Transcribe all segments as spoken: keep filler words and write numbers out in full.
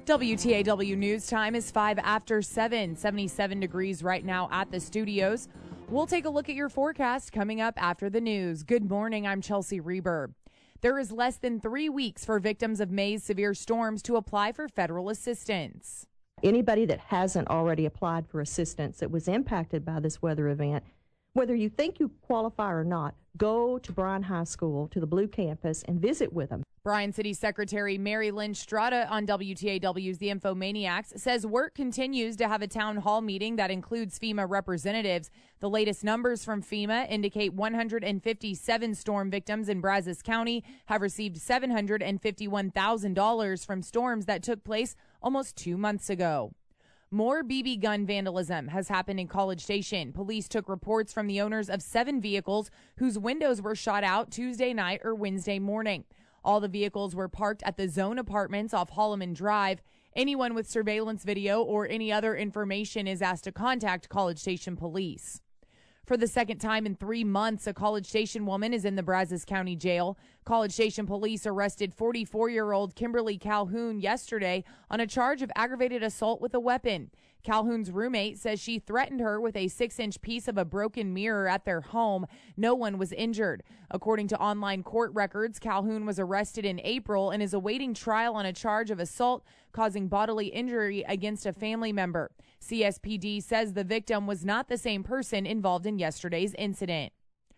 W T A W News Time is five after seven, seventy-seven degrees right now at the studios. We'll take a look at your forecast coming up after the news. Good morning, I'm Chelsea Reber. There is less than three weeks for victims of May's severe storms to apply for federal assistance. Anybody that hasn't already applied for assistance that was impacted by this weather event, whether you think you qualify or not, go to Bryan High School, to the Blue Campus, and visit with them. Bryan City Secretary Mary Lynn Strada on W T A W's The Infomaniacs says work continues to have a town hall meeting that includes FEMA representatives. The latest numbers from FEMA indicate one hundred fifty-seven storm victims in Brazos County have received seven hundred fifty-one thousand dollars from storms that took place almost two months ago. More B B gun vandalism has happened in College Station. Police took reports from the owners of seven vehicles whose windows were shot out Tuesday night or Wednesday morning. All the vehicles were parked at the Zone Apartments off Holloman Drive. Anyone with surveillance video or any other information is asked to contact College Station Police. For the second time in three months, a College Station woman is in the Brazos County Jail. College Station police arrested forty-four-year-old Kimberly Calhoun yesterday on a charge of aggravated assault with a weapon. Calhoun's roommate says she threatened her with a six-inch piece of a broken mirror at their home. No one was injured. According to online court records, Calhoun was arrested in April and is awaiting trial on a charge of assault causing bodily injury against a family member. C S P D says the victim was not the same person involved in yesterday's incident.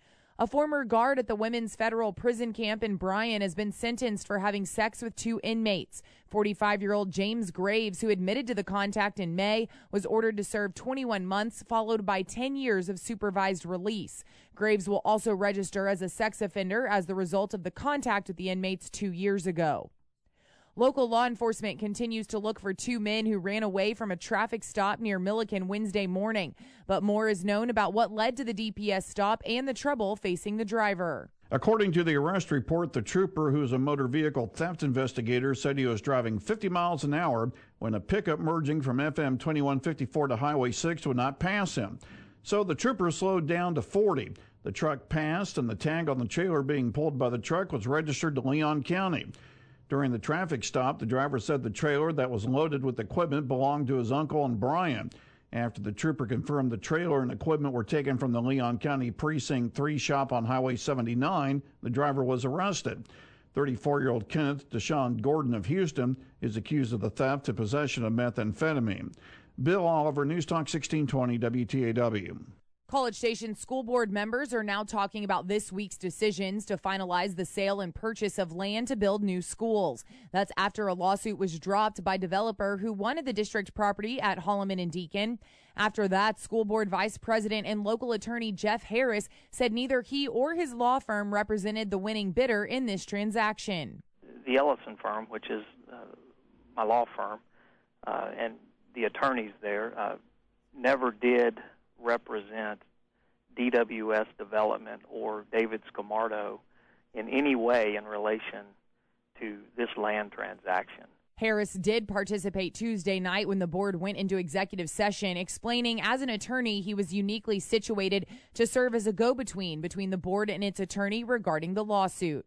A former guard at the women's federal prison camp in Bryan has been sentenced for having sex with two inmates. forty-five-year-old James Graves, who admitted to the contact in May, was ordered to serve twenty-one months, followed by ten years of supervised release. Graves will also register as a sex offender as the result of the contact with the inmates two years ago. Local law enforcement continues to look for two men who ran away from a traffic stop near Milliken Wednesday morning. But more is known about what led to the D P S stop and the trouble facing the driver. According to the arrest report, the trooper, who is a motor vehicle theft investigator, said he was driving fifty miles an hour when a pickup merging from F M twenty-one fifty-four to Highway six would not pass him. So the trooper slowed down to forty. The truck passed, and the tag on the trailer being pulled by the truck was registered to Leon County. During the traffic stop, the driver said the trailer that was loaded with equipment belonged to his uncle in Bryan. After the trooper confirmed the trailer and equipment were taken from the Leon County Precinct three shop on Highway seventy-nine, the driver was arrested. thirty-four-year-old Kenneth Deshaun Gordon of Houston is accused of the theft and possession of methamphetamine. Bill Oliver, News Talk sixteen twenty W T A W. College Station school board members are now talking about this week's decisions to finalize the sale and purchase of land to build new schools. That's after a lawsuit was dropped by a developer who wanted the district property at Holloman and Deacon. After that, school board vice president and local attorney Jeff Harris said neither he or his law firm represented the winning bidder in this transaction. The Ellison firm, which is uh, my law firm, uh, and the attorneys there uh, never did represent D W S Development or David Scamardo in any way in relation to this land transaction. Harris did participate Tuesday night when the board went into executive session, explaining as an attorney he was uniquely situated to serve as a go-between between the board and its attorney regarding the lawsuit.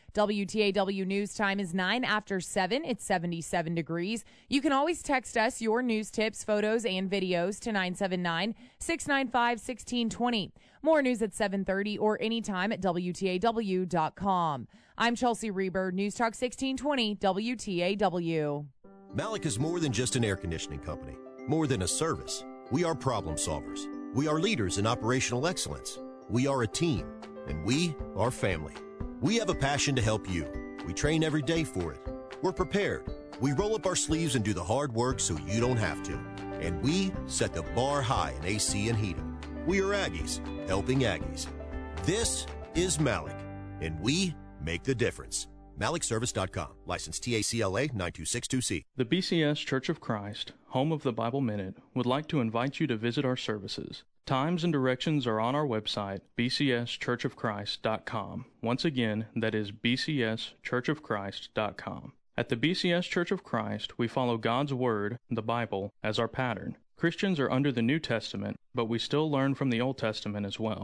W T A W News Time is nine after seven. It's seventy-seven degrees. You can always text us your news tips, photos, and videos to nine seven nine, six nine five, one six two zero. More news at seven thirty or anytime at W T A W dot com. I'm Chelsea Reber, News Talk sixteen twenty W T A W. Malik is more than just an air conditioning company, more than a service. We are problem solvers. We are leaders in operational excellence. We are a team, and we are family. We have a passion to help you. We train every day for it. We're prepared. We roll up our sleeves and do the hard work so you don't have to. And we set the bar high in A C and heating. We are Aggies, helping Aggies. This is Malik, and we make the difference. Malik Service dot com. License T A C L A nine two six two C. The B C S Church of Christ, home of the Bible Minute, would like to invite you to visit our services. Times and directions are on our website, B C S Church of Christ dot com. Once again, that is B C S Church of Christ dot com. At the B C S Church of Christ, we follow God's Word, the Bible, as our pattern. Christians are under the New Testament, but we still learn from the Old Testament as well.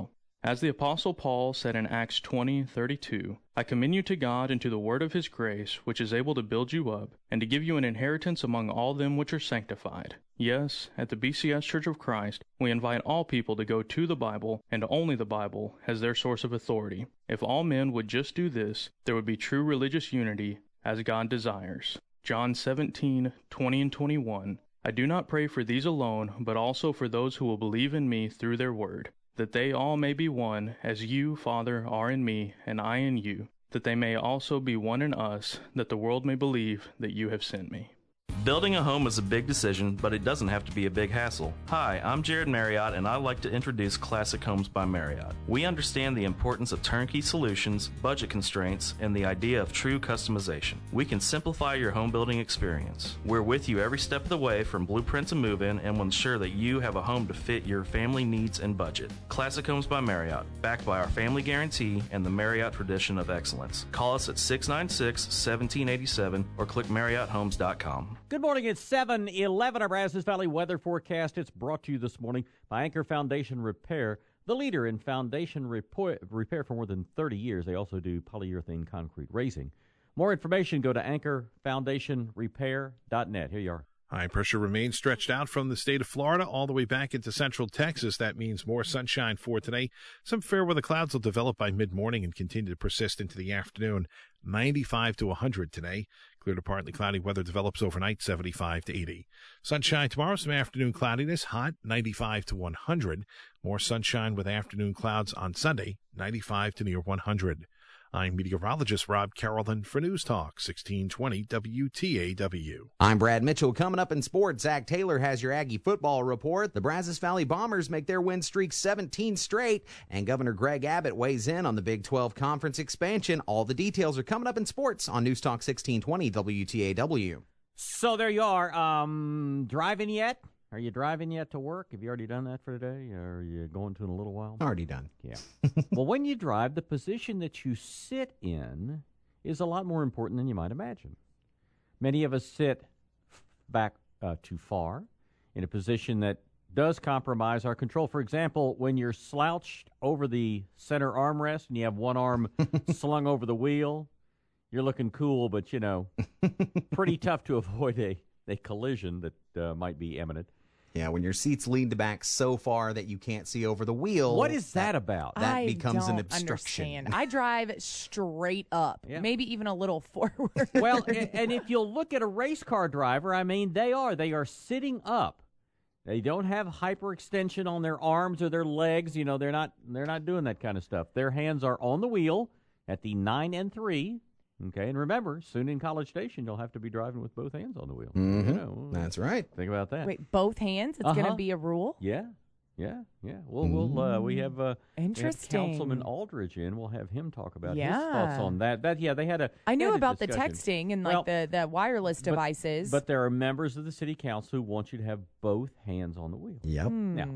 As the Apostle Paul said in Acts twenty thirty-two, I commend you to God and to the word of his grace, which is able to build you up, and to give you an inheritance among all them which are sanctified. Yes, at the B C S Church of Christ, we invite all people to go to the Bible, and only the Bible, as their source of authority. If all men would just do this, there would be true religious unity, as God desires. John seventeen, twenty and twenty-one. I do not pray for these alone, but also for those who will believe in me through their word, that they all may be one, as you, Father, are in me, and I in you, that they may also be one in us, that the world may believe that you have sent me. Building a home is a big decision, but it doesn't have to be a big hassle. Hi, I'm Jared Marriott, and I'd like to introduce Classic Homes by Marriott. We understand the importance of turnkey solutions, budget constraints, and the idea of true customization. We can simplify your home building experience. We're with you every step of the way from blueprint to move-in, and will ensure that you have a home to fit your family needs and budget. Classic Homes by Marriott, backed by our family guarantee and the Marriott tradition of excellence. Call us at six nine six, one seven eight seven or click marriott homes dot com. Good morning. It's seven eleven. Our Brazos Valley weather forecast. It's brought to you this morning by Anchor Foundation Repair, the leader in foundation repair, repair for more than thirty years. They also do polyurethane concrete raising. More information, go to anchor foundation repair dot net. Here you are. High pressure remains stretched out from the state of Florida all the way back into central Texas. That means more sunshine for today. Some fair weather clouds will develop by mid-morning and continue to persist into the afternoon. ninety-five to one hundred today. Clear to partly cloudy weather develops overnight, seventy-five to eighty. Sunshine tomorrow, some afternoon cloudiness, hot, ninety-five to one hundred. More sunshine with afternoon clouds on Sunday, ninety-five to near one hundred. I'm meteorologist Rob Carrollton for News Talk sixteen twenty W T A W. I'm Brad Mitchell. Coming up in sports, Zach Taylor has your Aggie football report. The Brazos Valley Bombers make their win streak seventeen straight, and Governor Greg Abbott weighs in on the Big twelve conference expansion. All the details are coming up in sports on News Talk sixteen twenty W T A W. So there you are. Um, driving yet? Are you driving yet to work? Have you already done that for today? Or are you going to in a little while? Already done. Yeah. Well, when you drive, the position that you sit in is a lot more important than you might imagine. Many of us sit back uh, too far in a position that does compromise our control. For example, when you're slouched over the center armrest and you have one arm slung over the wheel, you're looking cool, but, you know, pretty tough to avoid a, a collision that uh, might be imminent. Yeah, when your seat's leaned back so far that you can't see over the wheel. What is that about? That I becomes don't an obstruction. Understand. I drive straight up, Yeah. maybe even a little forward. Well, and, and if you'll look at a race car driver, I mean, they are. They are sitting up. They don't have hyperextension on their arms or their legs. You know, they're not they're not doing that kind of stuff. Their hands are on the wheel at the nine and three. Okay, and remember, soon in College Station, you'll have to be driving with both hands on the wheel. Mm-hmm. You know, That's right. Think about that. Wait, both hands? It's Uh-huh. going to be a rule? Yeah, yeah, yeah. We'll, we'll uh, we have uh, Interesting. we have Councilman Aldridge in. We'll have him talk about Yeah. his thoughts on that. That yeah, they had a. I they knew had a about the discussion. texting and Well, like the, the wireless but- devices. But there are members of the city council who want you to have both hands on the wheel. Yep. Hmm. Now,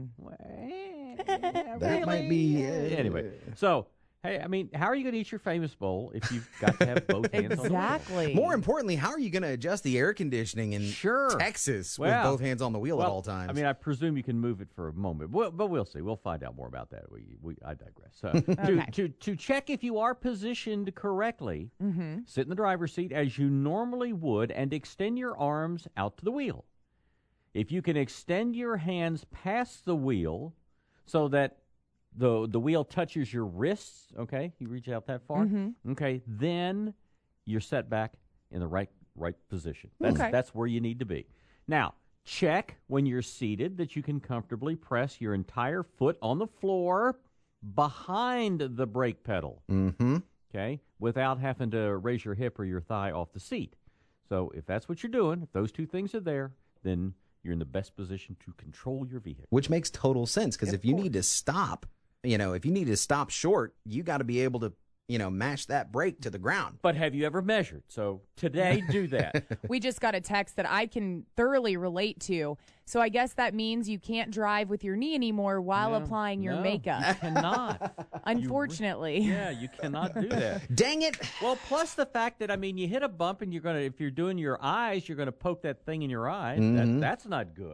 That might be. Uh, anyway, so hey, I mean, how are you going to eat your famous bowl if you've got to have both hands on the wheel? Exactly. More importantly, how are you going to adjust the air conditioning in Sure. Texas Well, with both hands on the wheel well, at all times? I mean, I presume you can move it for a moment, but, but we'll see. We'll find out more about that. We, we I digress. So, Okay. to, to to check if you are positioned correctly, Mm-hmm. sit in the driver's seat as you normally would, and extend your arms out to the wheel. If you can extend your hands past the wheel, so that the the wheel touches your wrists, okay, you reach out that far, Mm-hmm. okay, then you're set back in the right right position. That's Okay. that's where you need to be. Now, check when you're seated that you can comfortably press your entire foot on the floor behind the brake pedal, mm-hmm. okay, without having to raise your hip or your thigh off the seat. So if that's what you're doing, if those two things are there, then you're in the best position to control your vehicle. Which makes total sense, because Yeah, if you of need to stop, you know, if you need to stop short, you got to be able to, you know, match that brake to the ground. But have you ever measured? So today, do that. We just got a text that I can thoroughly relate to. So I guess that means you can't drive with your knee anymore while No, applying your no, makeup. You cannot. Unfortunately. Yeah, you cannot do that. Dang it! Well, plus the fact that, I mean, you hit a bump and you're going to, if you're doing your eyes, you're going to poke that thing in your eye. Mhm. That, that's not good.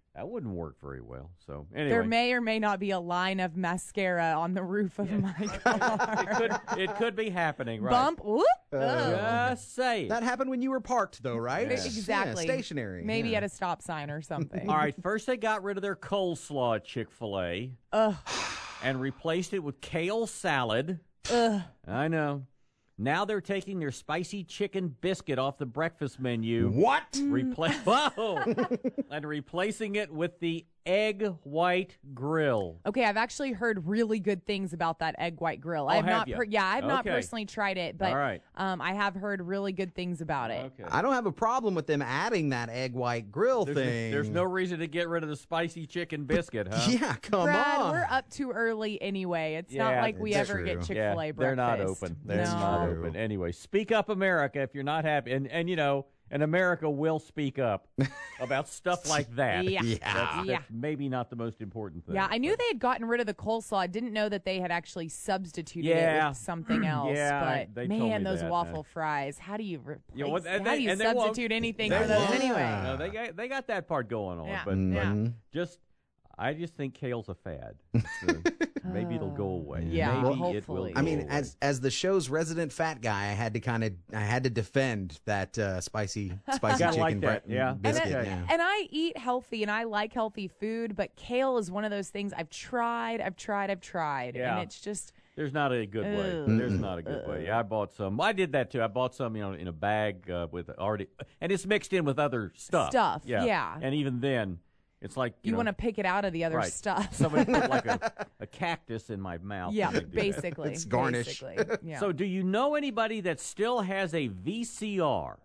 That wouldn't work very well. So anyway. There may or may not be a line of mascara on the roof of yeah. my car. it, could, it could be happening, right? Bump, whoop. Uh, Just say That happened when you were parked, though, right? Yeah. Exactly. Yeah, stationary. Maybe yeah. at a stop sign or something. All right, first they got rid of their coleslaw at Chick-fil-A Ugh. and replaced it with kale salad. Ugh. I know. Now they're taking their spicy chicken biscuit off the breakfast menu. What? Repla- Whoa! And replacing it with the egg white grill. Okay, I've actually heard really good things about that egg white grill. Oh, I have, have not you? per- yeah, I've not Okay. personally tried it, but All right. um, I have heard really good things about it. Okay. I don't have a problem with them adding that egg white grill There's, thing. there's no reason to get rid of the spicy chicken biscuit, huh? Yeah, come Brad, on. we're up too early anyway. It's Yeah, not like we it's ever true. get Chick-fil-A yeah, breakfast. they're not open. They're no. not open. Anyway, speak up, America, if you're not happy. And, and you know, and America will speak up about stuff like that. Yeah. Yeah. That's, that's Yeah. maybe not the most important thing. Yeah, I knew but- they had gotten rid of the coleslaw. I didn't know that they had actually substituted Yeah. it with something else. Yeah, but they told man, me those that, waffle man. fries. How do you replace? Yeah, well, and how they- do you and they won't- substitute anything they for those won't. anyway? No, they got, they got that part going on. Yeah. But Yeah. Mhm. just, I just think kale's a fad. So maybe it'll go away. Yeah, maybe hopefully. it will go I mean, away. as as the show's resident fat guy, I had to kind of I had to defend that uh, spicy spicy Gotta chicken like that, bre- yeah. And, biscuit. I, yeah. and I eat healthy and I like healthy food, but kale is one of those things I've tried, I've tried, I've tried, Yeah. and it's just There's not a good way. Ugh. There's not a good way. Yeah, I bought some. I did that too. I bought some, you know, in a bag uh, with already, and it's mixed in with other stuff. Stuff, yeah. yeah. And even then, it's like you, you, know, want to pick it out of the other right. stuff. Somebody put like a, a cactus in my mouth. yeah, when they do that. basically, It's garnish. basically, yeah. So, do you know anybody that still has a V C R?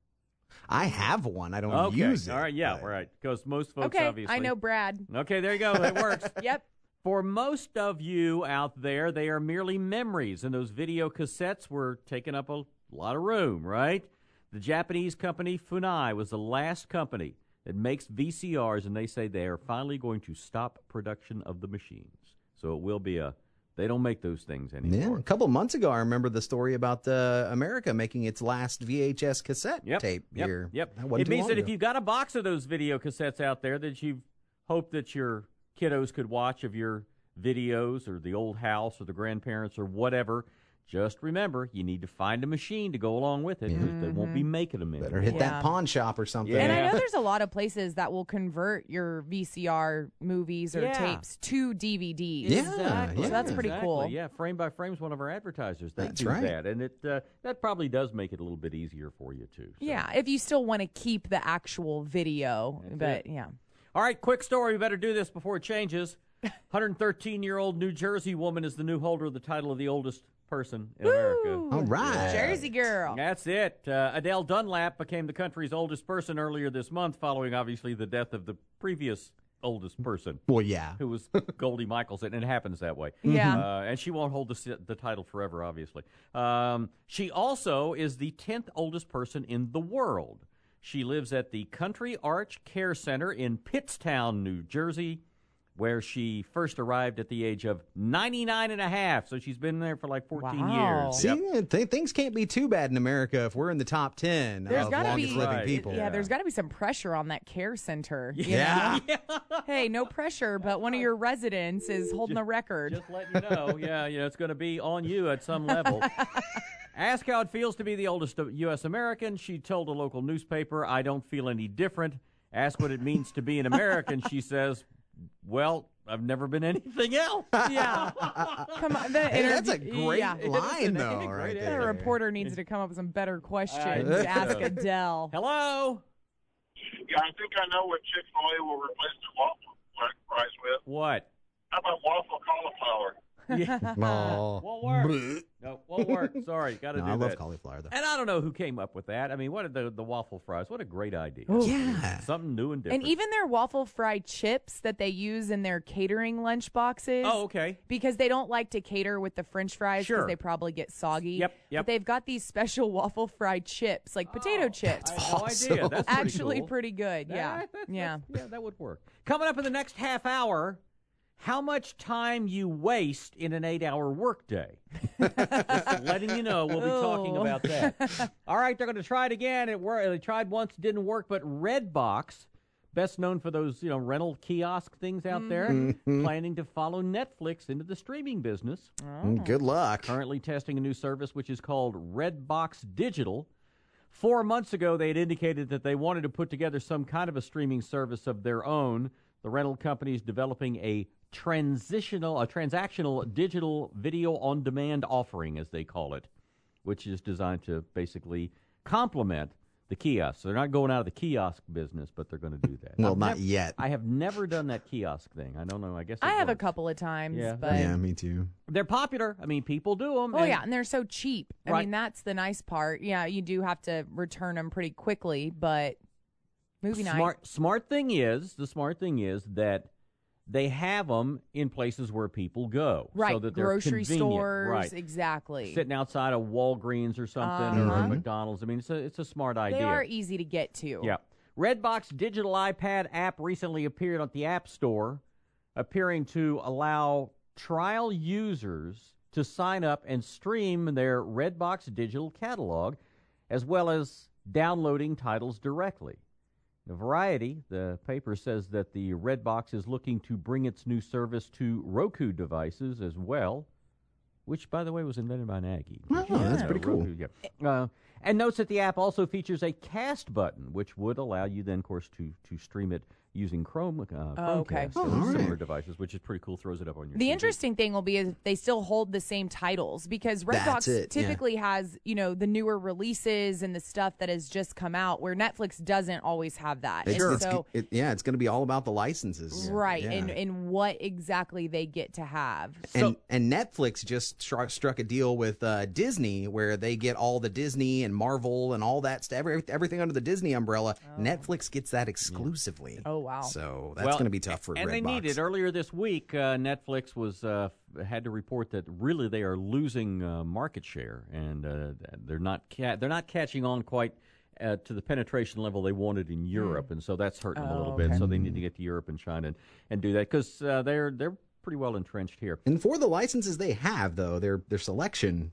I have one. I don't Okay. use it. All right. Yeah. but- Right. Because most folks okay, obviously. I know Brad. Okay. There you go. It works. Yep. For most of you out there, they are merely memories, and those video cassettes were taking up a lot of room, right? The Japanese company Funai was the last company that makes V C Rs, and they say they are finally going to stop production of the machines. So it will be a, they don't make those things Yeah, anymore. a couple months ago, I remember the story about uh, America making its last V H S cassette Yep, tape yep, here. Yep. That wasn't It too means long that if ago. you've got a box of those video cassettes out there that you hope that your kiddos could watch of your videos or the old house or the grandparents or whatever, just remember you need to find a machine to go along with it because they won't be making them anymore. Better hit Yeah. that pawn shop or something. Yeah. And I know there's a lot of places that will convert your V C R movies or Yeah. tapes to D V Ds. Yeah, Exactly. So that's pretty Exactly. cool. Yeah, Frame by Frame is one of our advertisers. They That's do right. that, and it uh, that probably does make it a little bit easier for you too. So. Yeah, if you still want to keep the actual video, That's but it. yeah. All right, quick story. We better do this before it changes. one hundred thirteen-year-old New Jersey woman is the new holder of the title of the oldest person in America. All right. Jersey girl. That's it. Uh, Adele Dunlap became the country's oldest person earlier this month, following obviously the death of the previous oldest person, Well, yeah. who was Goldie Michelson, and it happens that way. Yeah. Uh, and she won't hold the, si- the title forever, obviously. Um, she also is the tenth oldest person in the world. She lives at the Country Arch Care Center in Pittstown, New Jersey, where she first arrived at the age of ninety-nine and a half. So she's been there for like fourteen Wow. years. See, Yep. th- things can't be too bad in America if we're in the top ten There's of gotta longest be living Right. people. Yeah, there's got to be some pressure on that care center. you Yeah. know? Hey, no pressure, but one of your residents is holding a record. Just letting you know. Yeah, you know, it's going to be on you at some level. Asked how it feels to be the oldest U S American, she told a local newspaper, "I don't feel any different." Asked what it means to be an American, she says, "Well, I've never been anything else." Yeah. Come on. The Hey, that's a interview- great yeah. line, Isn't it? though, Great right answer. The there. reporter needs to come up with some better questions I to ask Adele. Hello? Yeah, I think I know what Chick-fil-A will replace the waffle fries with. What? How about waffle cauliflower? Yeah. Oh. Won't work. Bleh. No, won't work. Sorry, got to No, do I that. love cauliflower, though. And I don't know who came up with that. I mean, what are the, the waffle fries? What a great idea. Yeah. Something new and different. And even their waffle fry chips that they use in their catering lunch boxes. Oh, okay. Because they don't like to cater with the French fries because Sure. they probably get soggy. Yep, yep. But they've got these special waffle fry chips, like potato chips. I had no Awesome. idea. That's pretty Actually, cool. pretty good. That- Yeah. that's- yeah. that's- yeah, that would work. Coming up in the next half hour, how much time you waste in an eight-hour workday. Just letting you know, we'll be talking Oh. about that. All right, they're going to try it again. It worked. They tried once, didn't work, but Redbox best known for those, you know, rental kiosk things out there, Mhm. planning to follow Netflix into the streaming business. Oh. Good luck. Currently testing a new service which is called Redbox Digital. Four months ago, they had indicated that they wanted to put together some kind of a streaming service of their own. The rental company is developing a transitional, a transactional digital video on demand offering, as they call it, which is designed to basically complement the kiosk. So they're not going out of the kiosk business, but they're going to do that. Well, I've not nev- yet. I have never done that kiosk thing. I don't know. I guess I it have a works. couple of times, Yeah. but Yeah, me too. They're popular. I mean, people do them. oh yeah, and they're so cheap. I Right. mean, that's the nice part. Yeah, you do have to return them pretty quickly, but movie night. Smart, smart thing is, the smart thing is that they have them in places where people go. Right, So that they're grocery convenient. stores, Right. exactly. Sitting outside of Walgreens or something or Uh-huh. McDonald's. I mean, it's a, it's a smart idea. They are easy to get to. Yeah. Redbox digital iPad app recently appeared at the App Store, appearing to allow trial users to sign up and stream their Redbox digital catalog, as well as downloading titles directly. The Variety, the paper, says that the Redbox is looking to bring its new service to Roku devices as well, which, by the way, was invented by an Aggie. Oh, that's Yeah, pretty cool. Roku, yeah. Uh, and notes that the app also features a cast button, which would allow you then, of course, to, to stream it using Chrome, uh, Oh, okay. Chromecast Oh, and all right. similar devices, which is pretty cool. Throws it up on your The T V. interesting thing will be is they still hold the same titles because That's Redbox it, yeah. typically has, you know, the newer releases and the stuff that has just come out where Netflix doesn't always have that. It's, And it's, so, it, yeah, it's going to be all about the licenses. right, Yeah. and, and what exactly they get to have. And, and Netflix just struck, struck a deal with uh, Disney where they get all the Disney and Marvel and all that stuff, every, everything under the Disney umbrella. Netflix gets that exclusively. Oh, wow. So that's Well, going to be tough for and Redbox. they need it. Earlier this week, uh, Netflix was uh, f- had to report that really they are losing uh, market share, and uh, they're not ca- they're not catching on quite uh, to the penetration level they wanted in Europe, and so that's hurting them a Oh, little bit. okay. So they need to get to Europe and China and, and do that because uh, they're they're pretty well entrenched here. And for the licenses they have, though, their their selection.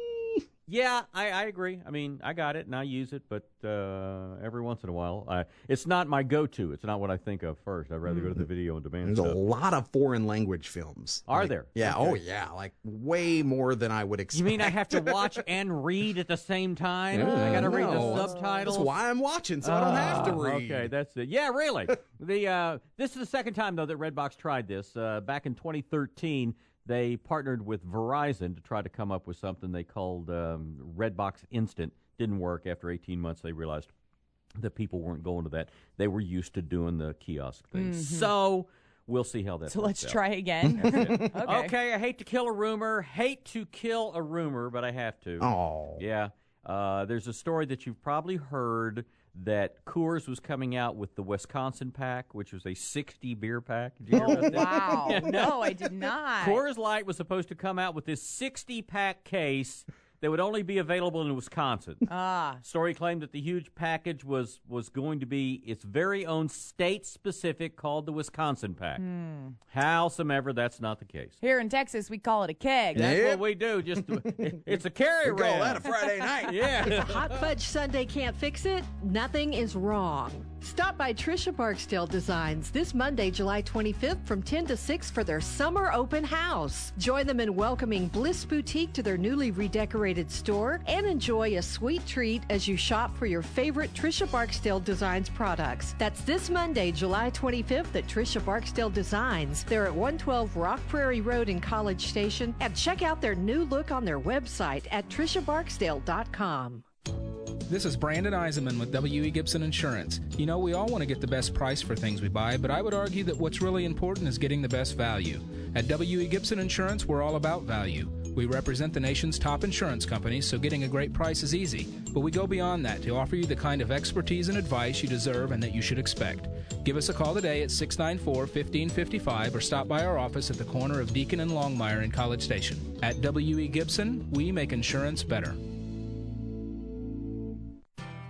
Yeah, I, I agree. I mean, I got it and I use it, but uh, every once in a while, I, it's not my go-to. It's not what I think of first. I'd rather go to the video on demand There's stuff. a lot of foreign language films. Are Like- there? Yeah. Okay. Oh, yeah. Like way more than I would expect. You mean I have to watch and read at the same time? Yeah, I got to read no, the that's- subtitles. That's why I'm watching, so I don't have to Ah, read. Okay, that's it. Yeah, really. the uh, this is the second time though that Redbox tried this. Uh, back in twenty thirteen, they partnered with Verizon to try to come up with something they called um, Redbox Instant. Didn't work. After eighteen months, they realized that people weren't going to that. They were used to doing the kiosk thing. So we'll see how that. So works let's out. try again. That's it. Okay. Okay, I hate to kill a rumor. Hate to kill a rumor, but I have to. Oh. Yeah. Uh, there's a story that you've probably heard that Coors was coming out with the Wisconsin pack, which was a sixty beer pack. Did you hear Oh, about that? wow. No, I did not. Coors Light was supposed to come out with this sixty pack case that would only be available in Wisconsin. Ah. Story claimed that the huge package was, was going to be its very own state-specific called the Wisconsin pack. Hmm. Howsomever, that's not the case. Here in Texas, we call it a keg. That's what we do. Just it's a carry We call round. that a Friday night. Yeah. If Hot Fudge Sundae can't fix it, nothing is wrong. Stop by Trisha Barksdale Designs this Monday, July twenty-fifth from ten to six for their summer open house. Join them in welcoming Bliss Boutique to their newly redecorated store and enjoy a sweet treat as you shop for your favorite Trisha Barksdale Designs products. That's this Monday, July twenty-fifth at Trisha Barksdale Designs. They're at one twelve Rock Prairie Road in College Station, and check out their new look on their website at trisha barksdale dot com. This is Brandon Eisenman with W E. Gibson Insurance. You know, we all want to get the best price for things we buy, but I would argue that what's really important is getting the best value. At W E. Gibson Insurance, we're all about value. We represent the nation's top insurance companies, so getting a great price is easy. But we go beyond that to offer you the kind of expertise and advice you deserve and that you should expect. Give us a call today at six nine four, one five five five or stop by our office at the corner of Deacon and Longmire in College Station. At W E. Gibson, we make insurance better.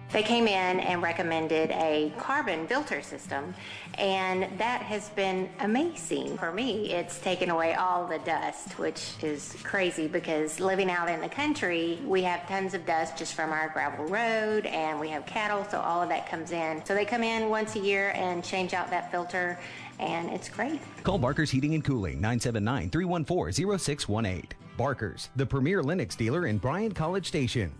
They came in and recommended a carbon filter system, and that has been amazing for me. It's taken away all the dust, which is crazy because living out in the country, we have tons of dust just from our gravel road, and we have cattle, so all of that comes in. So they come in once a year and change out that filter, and it's great. Call Barker's Heating and Cooling, nine seven nine, three one four, zero six one eight. Barker's, the premier Lennox dealer in Bryant College Station.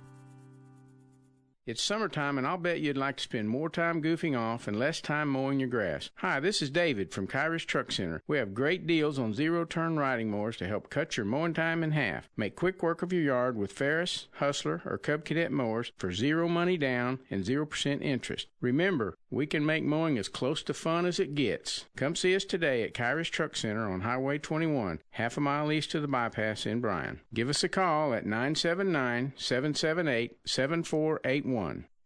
It's summertime, and I'll bet you'd like to spend more time goofing off and less time mowing your grass. Hi, this is David from Kyrus Truck Center. We have great deals on zero-turn riding mowers to help cut your mowing time in half. Make quick work of your yard with Ferris, Hustler, or Cub Cadet mowers for zero money down and zero percent interest. Remember, we can make mowing as close to fun as it gets. Come see us today at Kyrus Truck Center on Highway twenty-one, half a mile east of the bypass in Bryan. Give us a call at nine seven nine, seven seven eight, seven four eight one.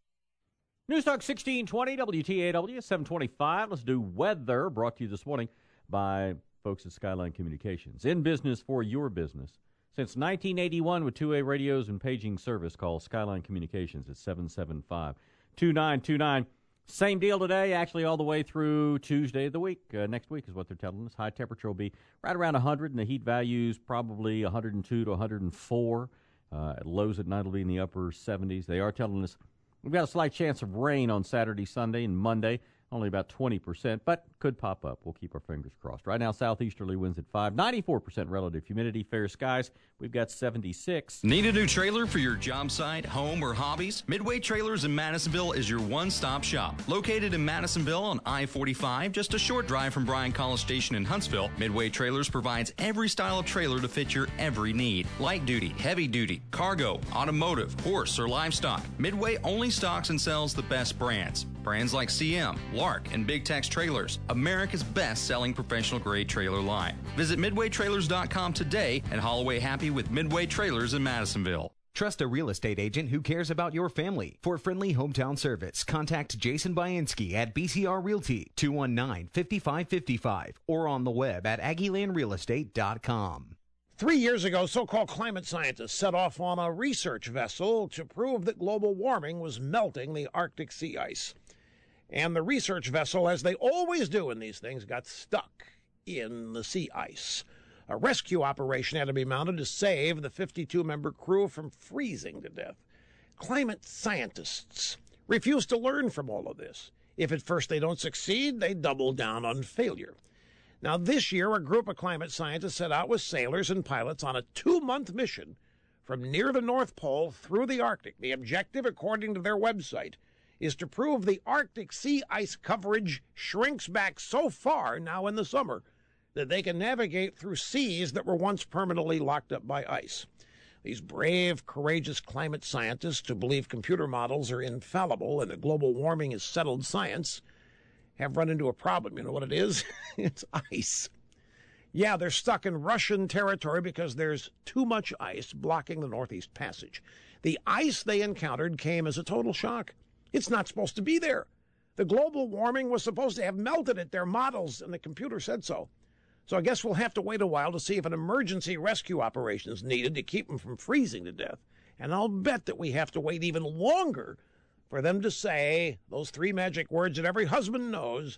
News Talk sixteen twenty W T A W seven twenty-five. Let's do weather, brought to you this morning by folks at Skyline Communications. In business for your business. Since nineteen eighty-one with two A radios and paging service, call Skyline Communications at seven seven five, two nine two nine. Same deal today, actually all the way through Tuesday of the week. Uh, next week is what they're telling us. High temperature will be right around one hundred, and the heat values probably one hundred two to one hundred four. Uh, lows at night will be in the upper seventies. They are telling us we've got a slight chance of rain on Saturday, Sunday, and Monday. Only about twenty percent, but could pop up. We'll keep our fingers crossed. Right now, southeasterly winds at five, ninety-four percent relative humidity, fair skies. We've got seventy-six. Need a new trailer for your job site, home, or hobbies? Midway Trailers in Madisonville is your one-stop shop. Located in Madisonville on I forty-five, just a short drive from Bryan College Station in Huntsville, Midway Trailers provides every style of trailer to fit your every need. Light duty, heavy duty, cargo, automotive, horse, or livestock. Midway only stocks and sells the best brands. Brands like C M, Lark, and Big Tex Trailers, America's best-selling professional-grade trailer line. Visit midway trailers dot com today and haul away happy with Midway Trailers in Madisonville. Trust a real estate agent who cares about your family. For friendly hometown service, contact Jason Bainski at B C R Realty, two one nine, five five five five, or on the web at aggie land real estate dot com. Three years ago, so-called climate scientists set off on a research vessel to prove that global warming was melting the Arctic sea ice. And the research vessel, as they always do in these things, got stuck in the sea ice. A rescue operation had to be mounted to save the fifty-two member crew from freezing to death. Climate scientists refuse to learn from all of this. If at first they don't succeed, they double down on failure. Now, this year, a group of climate scientists set out with sailors and pilots on a two-month mission from near the North Pole through the Arctic. The objective, according to their website, is to prove the Arctic sea ice coverage shrinks back so far now in the summer that they can navigate through seas that were once permanently locked up by ice. These brave, courageous climate scientists who believe computer models are infallible and that global warming is settled science have run into a problem. You know what it is? It's ice. Yeah, they're stuck in Russian territory because there's too much ice blocking the Northeast Passage. The ice they encountered came as a total shock. It's not supposed to be there. The global warming was supposed to have melted it. Their models and the computer said so. So I guess we'll have to wait a while to see if an emergency rescue operation is needed to keep them from freezing to death. And I'll bet that we have to wait even longer for them to say those three magic words that every husband knows: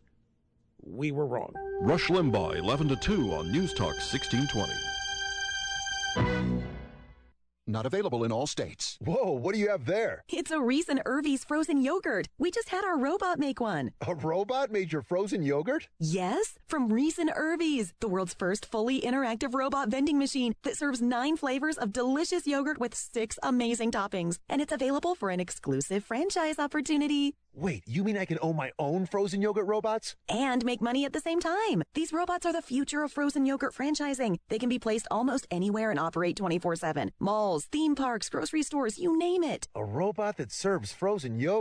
we were wrong. Rush Limbaugh, eleven to two on News Talk sixteen twenty. Not available in all states. Whoa, what do you have there? It's a Reese and Irvy's frozen yogurt. We just had our robot make one. A robot made your frozen yogurt? Yes, from Reese and Irvy's, the world's first fully interactive robot vending machine that serves nine flavors of delicious yogurt with six amazing toppings. And it's available for an exclusive franchise opportunity. Wait, you mean I can own my own frozen yogurt robots? And make money at the same time. These robots are the future of frozen yogurt franchising. They can be placed almost anywhere and operate twenty-four seven. Malls, theme parks, grocery stores, you name it. A robot that serves frozen yogurt.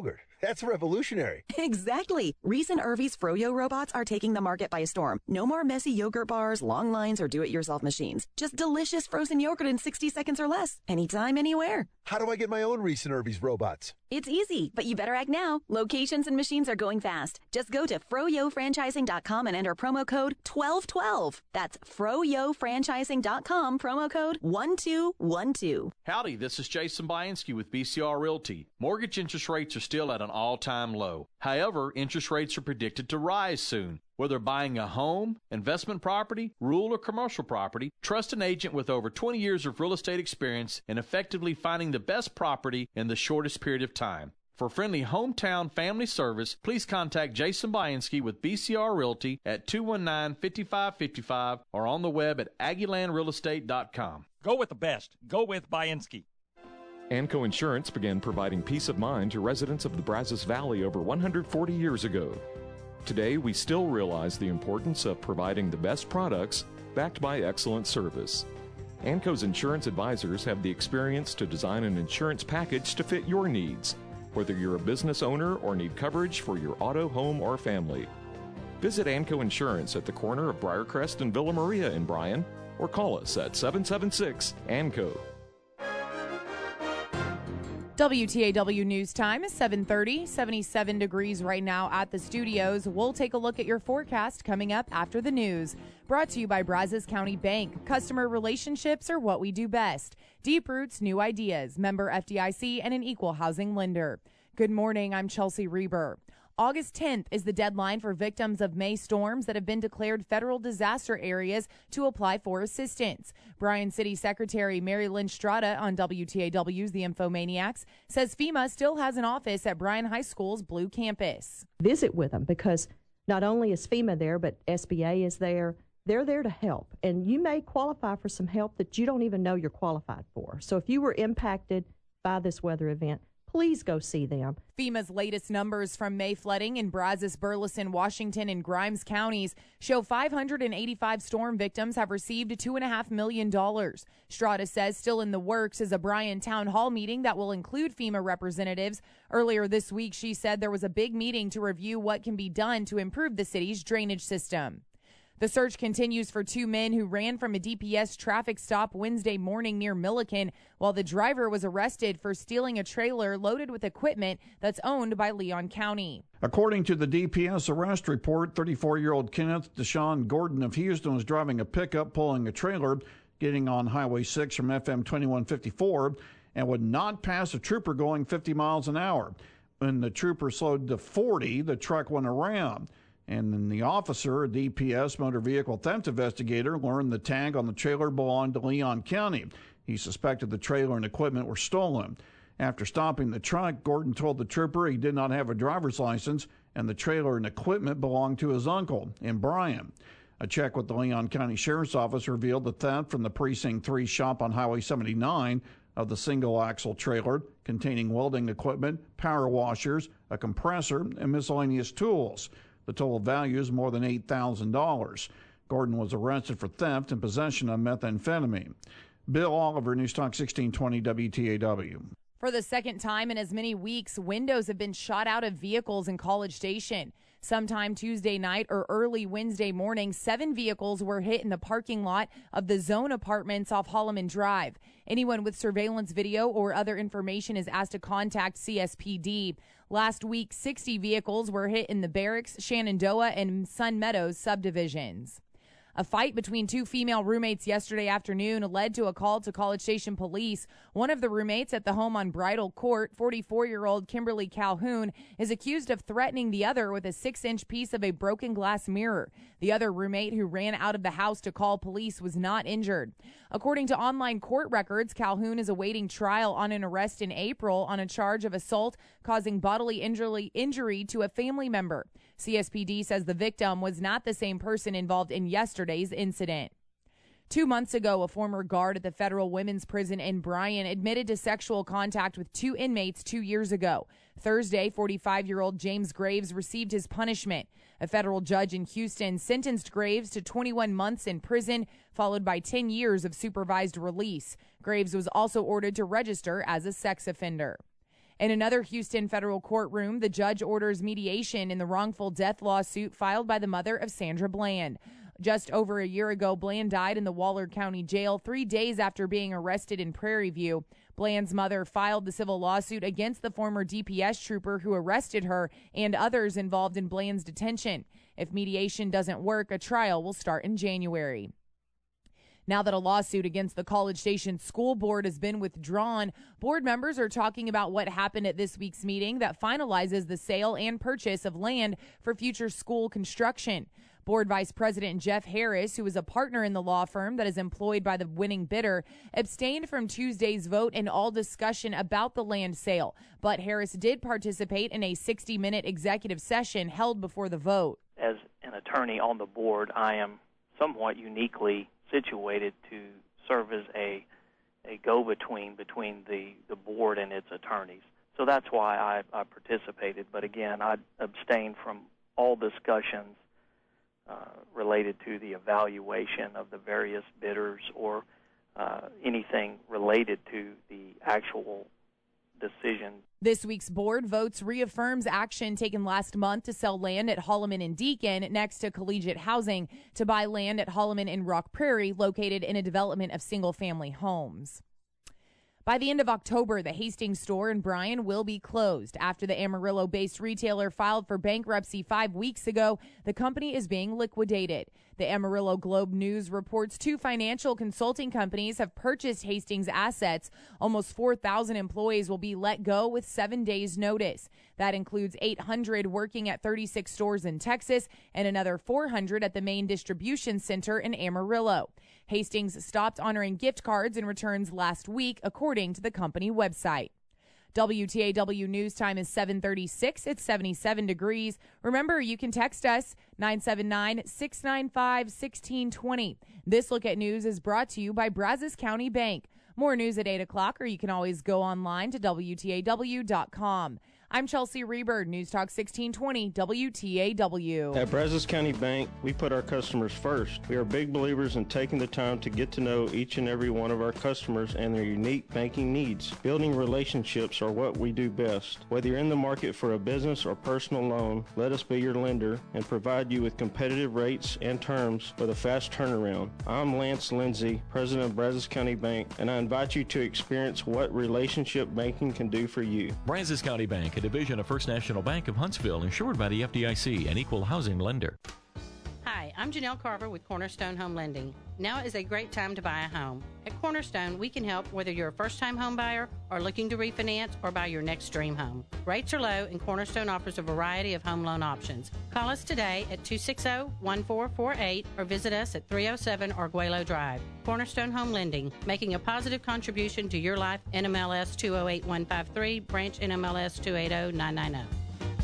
That's revolutionary. Exactly. Reese and Irvy's Froyo robots are taking the market by storm. No more messy yogurt bars, long lines, or do-it-yourself machines. Just delicious frozen yogurt in sixty seconds or less. Anytime, anywhere. How do I get my own Reese and Irvy's robots? It's easy, but you better act now. Locations and machines are going fast. Just go to froyo franchising dot com and enter promo code twelve twelve. That's froyo franchising dot com, promo code one two one two. Howdy, this is Jason Bianski with B C R Realty. Mortgage interest rates are still at an all-time low. However, interest rates are predicted to rise soon. Whether buying a home, investment property, rural or commercial property, trust an agent with over twenty years of real estate experience in effectively finding the best property in the shortest period of time. For friendly hometown family service, please contact Jason Bianski with B C R Realty at two one nine, five five five five or on the web at aggieland real estate dot com. Go with the best. Go with Bianski. Anco Insurance began providing peace of mind to residents of the Brazos Valley over one hundred forty years ago. Today, we still realize the importance of providing the best products backed by excellent service. Anco's insurance advisors have the experience to design an insurance package to fit your needs, whether you're a business owner or need coverage for your auto, home, or family. Visit Anco Insurance at the corner of Briarcrest and Villa Maria in Bryan, or call us at seven seven six A N C O. W T A W News Time is seven thirty, seventy-seven degrees right now at the studios. We'll take a look at your forecast coming up after the news. Brought to you by Brazos County Bank. Customer relationships are what we do best. Deep Roots, new ideas. Member F D I C and an equal housing lender. Good morning, I'm Chelsea Reber. August tenth is the deadline for victims of May storms that have been declared federal disaster areas to apply for assistance. Bryan City Secretary Mary Lynn Strada on W T A W's The Infomaniacs says FEMA still has an office at Bryan High School's Blue Campus. Visit with them because not only is FEMA there, but S B A is there. They're there to help, and you may qualify for some help that you don't even know you're qualified for. So if you were impacted by this weather event, please go see them. FEMA's latest numbers from May flooding in Brazos, Burleson, Washington, and Grimes counties show five hundred eighty-five storm victims have received two point five million dollars. Strada says still in the works is a Bryan Town Hall meeting that will include FEMA representatives. Earlier this week, she said there was a big meeting to review what can be done to improve the city's drainage system. The search continues for two men who ran from a D P S traffic stop Wednesday morning near Milliken while the driver was arrested for stealing a trailer loaded with equipment that's owned by Leon County. According to the D P S arrest report, thirty-four-year-old Kenneth Deshaun Gordon of Houston was driving a pickup pulling a trailer, getting on Highway six from F M twenty-one fifty-four, and would not pass a trooper going fifty miles an hour. When the trooper slowed to forty, the truck went around. And then the officer, a D P S motor vehicle theft investigator, learned the tag on the trailer belonged to Leon County. He suspected the trailer and equipment were stolen. After stopping the truck, Gordon told the trooper he did not have a driver's license and the trailer and equipment belonged to his uncle in Bryan. A check with the Leon County Sheriff's Office revealed the theft from the Precinct three shop on Highway seventy-nine of the single-axle trailer containing welding equipment, power washers, a compressor, and miscellaneous tools. The total value is more than eight thousand dollars. Gordon was arrested for theft and possession of methamphetamine. Bill Oliver, News Talk sixteen twenty W T A W. For the second time in as many weeks, windows have been shot out of vehicles in College Station. Sometime Tuesday night or early Wednesday morning, seven vehicles were hit in the parking lot of the Zone Apartments off Holloman Drive. Anyone with surveillance video or other information is asked to contact C S P D. Last week, sixty vehicles were hit in the Barracks, Shenandoah, and Sun Meadows subdivisions. A fight between two female roommates yesterday afternoon led to a call to College Station police. One of the roommates at the home on Bridal Court, forty-four-year-old Kimberly Calhoun, is accused of threatening the other with a six-inch piece of a broken glass mirror. The other roommate, who ran out of the house to call police, was not injured. According to online court records, Calhoun is awaiting trial on an arrest in April on a charge of assault causing bodily injury, injury to a family member. C S P D says the victim was not the same person involved in yesterday's incident. Two months ago, a former guard at the federal women's prison in Bryan admitted to sexual contact with two inmates two years ago. Thursday, forty-five-year-old James Graves received his punishment. A federal judge in Houston sentenced Graves to twenty-one months in prison, followed by ten years of supervised release. Graves was also ordered to register as a sex offender. In another Houston federal courtroom, the judge orders mediation in the wrongful death lawsuit filed by the mother of Sandra Bland. Just over a year ago, Bland died in the Waller County Jail three days after being arrested in Prairie View. Bland's mother filed the civil lawsuit against the former D P S trooper who arrested her and others involved in Bland's detention. If mediation doesn't work, a trial will start in January. Now that a lawsuit against the College Station School Board has been withdrawn, board members are talking about what happened at this week's meeting that finalizes the sale and purchase of land for future school construction. Board Vice President Jeff Harris, who is a partner in the law firm that is employed by the winning bidder, abstained from Tuesday's vote and all discussion about the land sale. But Harris did participate in a sixty-minute executive session held before the vote. As an attorney on the board, I am somewhat uniquely situated to serve as a a go-between between the, the board and its attorneys. So that's why I, I participated. But again, I abstained from all discussions uh, related to the evaluation of the various bidders or uh, anything related to the actual decision. This week's board votes reaffirms action taken last month to sell land at Holloman and Deacon next to Collegiate Housing to buy land at Holloman and Rock Prairie located in a development of single-family homes. By the end of October, the Hastings store in Bryan will be closed. After the Amarillo-based retailer filed for bankruptcy five weeks ago, the company is being liquidated. The Amarillo Globe News reports two financial consulting companies have purchased Hastings assets. Almost four thousand employees will be let go with seven days' notice. That includes eight hundred working at thirty-six stores in Texas and another four hundred at the main distribution center in Amarillo. Hastings stopped honoring gift cards and returns last week, according to the company website. W T A W News Time is seven thirty-six. It's seventy-seven degrees. Remember, you can text us nine seven nine, six nine five, one six two zero. This Look at News is brought to you by Brazos County Bank. More news at eight o'clock, or you can always go online to W T A W dot com. I'm Chelsea Reber, News Talk sixteen twenty W T A W. At Brazos County Bank, we put our customers first. We are big believers in taking the time to get to know each and every one of our customers and their unique banking needs. Building relationships are what we do best. Whether you're in the market for a business or personal loan, let us be your lender and provide you with competitive rates and terms with a fast turnaround. I'm Lance Lindsay, President of Brazos County Bank, and I invite you to experience what relationship banking can do for you. Brazos County Bank, a division of First National Bank of Huntsville, insured by the F D I C, an equal housing lender. Hi, I'm Janelle Carver with Cornerstone Home Lending. Now is a great time to buy a home. At Cornerstone, we can help whether you're a first-time home buyer or looking to refinance or buy your next dream home. Rates are low, and Cornerstone offers a variety of home loan options. Call us today at two six zero, one four four eight or visit us at three oh seven Arguello Drive. Cornerstone Home Lending, making a positive contribution to your life. N M L S two oh eight one five three, branch N M L S two eight oh nine nine oh.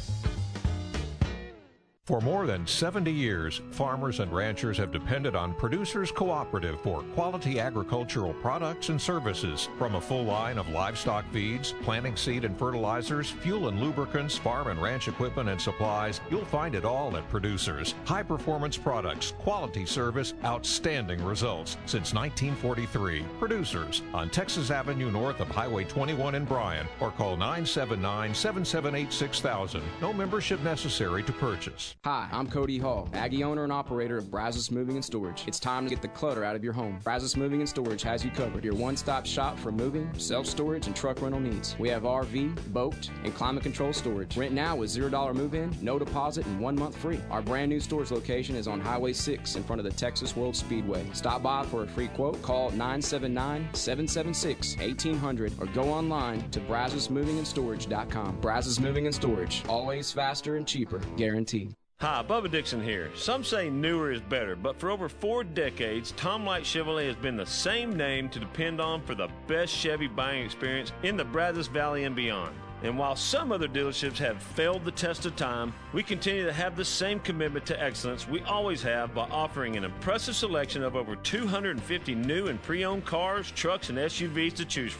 For more than seventy years, farmers and ranchers have depended on Producers Cooperative for quality agricultural products and services. From a full line of livestock feeds, planting seed and fertilizers, fuel and lubricants, farm and ranch equipment and supplies, you'll find it all at Producers. High-performance products, quality service, outstanding results. Since nineteen forty-three, Producers on Texas Avenue north of Highway twenty-one in Bryan, or call nine seven nine, seven seven eight, six thousand. No membership necessary to purchase. Hi, I'm Cody Hall, Aggie owner and operator of Brazos Moving and Storage. It's time to get the clutter out of your home. Brazos Moving and Storage has you covered. Your one-stop shop for moving, self-storage, and truck rental needs. We have R V, boat, and climate control storage. Rent now with zero dollars move-in, no deposit, and one month free. Our brand new storage location is on Highway six in front of the Texas World Speedway. Stop by for a free quote. Call nine seven nine, seven seven six, one eight hundred or go online to brazos moving and storage dot com. Brazos Moving and Storage. Always faster and cheaper. Guaranteed. Hi, Bubba Dixon here. Some say newer is better, but for over four decades, Tom Light Chevrolet has been the same name to depend on for the best Chevy buying experience in the Brazos Valley and beyond. And while some other dealerships have failed the test of time, we continue to have the same commitment to excellence we always have by offering an impressive selection of over two hundred fifty new and pre-owned cars, trucks, and S U Vs to choose from.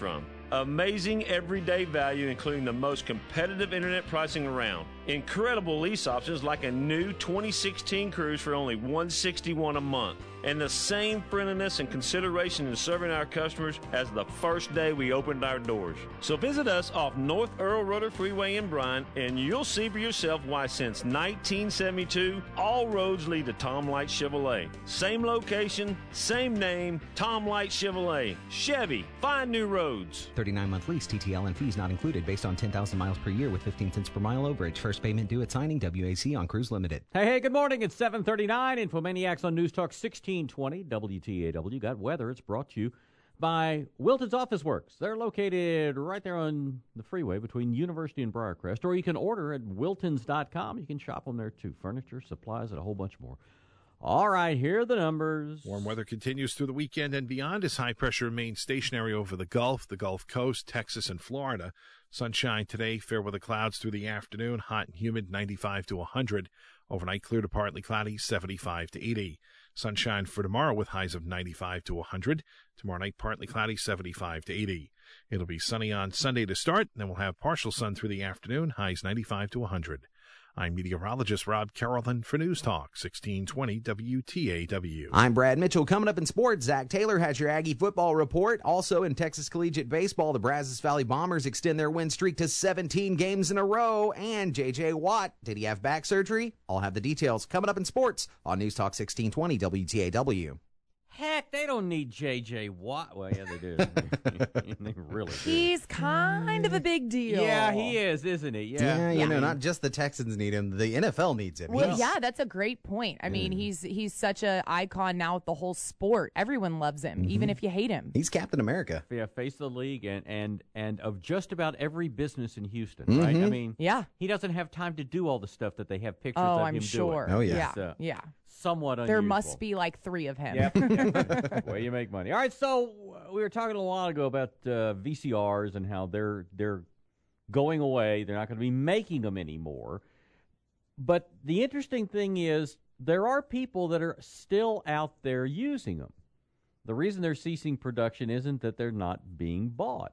Amazing everyday value, including the most competitive internet pricing around. Incredible lease options like a new twenty sixteen Cruise for only one hundred sixty-one dollars a month. And the same friendliness and consideration in serving our customers as the first day we opened our doors. So visit us off North Earl Rudder Freeway in Bryan, and you'll see for yourself why since nineteen seventy-two, all roads lead to Tom Light Chevrolet. Same location, same name, Tom Light Chevrolet. Chevy, find new roads. thirty-nine month lease, T T L and fees not included, based on ten thousand miles per year with fifteen cents per mile overage. First payment due at signing. W A C on Cruise Limited. Hey, hey, good morning. It's seven thirty-nine. Infomaniacs on News Talk sixteen twenty W T A W. Got weather. It's brought to you by Wilton's Office Works. They're located right there on the freeway between University and Briarcrest, or you can order at wiltons dot com. You can shop them there too. Furniture, supplies, and a whole bunch more. All right, here are the numbers. Warm weather continues through the weekend and beyond as high pressure remains stationary over the Gulf, the Gulf Coast, Texas, and Florida. Sunshine today, fair weather clouds through the afternoon, hot and humid, ninety-five to one hundred. Overnight, clear to partly cloudy, seventy-five to eighty. Sunshine for tomorrow with highs of ninety-five to one hundred. Tomorrow night, partly cloudy, seventy-five to eighty. It'll be sunny on Sunday to start, then we'll have partial sun through the afternoon, highs ninety-five to one hundred. I'm meteorologist Rob Carrollton for News Talk sixteen twenty W T A W. I'm Brad Mitchell. Coming up in sports, Zach Taylor has your Aggie football report. Also in Texas Collegiate Baseball, the Brazos Valley Bombers extend their win streak to seventeen games in a row. And J J Watt, did he have back surgery? I'll have the details coming up in sports on News Talk sixteen twenty W T A W. Heck, they don't need J J Watt. Well, yeah, they do. They really do. He's kind of a big deal. Yeah, he is, isn't he? Yeah, Yeah, you Yeah. know, not just the Texans need him, the N F L needs him. Well, He's- yeah, that's a great point. I mean, he's he's such a icon now with the whole sport. Everyone loves him, even if you hate him. He's Captain America. Yeah, face of the league and, and, and of just about every business in Houston, right? I mean, Yeah. he doesn't have time to do all the stuff that they have pictures Oh, of I'm him sure. doing. Oh, yeah. Yeah. It's, uh, yeah. somewhat unusual. There must be like three of him. Yep. Way you make money. All right, so uh, we were talking a while ago about uh, V C Rs and how they're they're going away. They're not going to be making them anymore. But the interesting thing is there are people that are still out there using them. The reason they're ceasing production isn't that they're not being bought.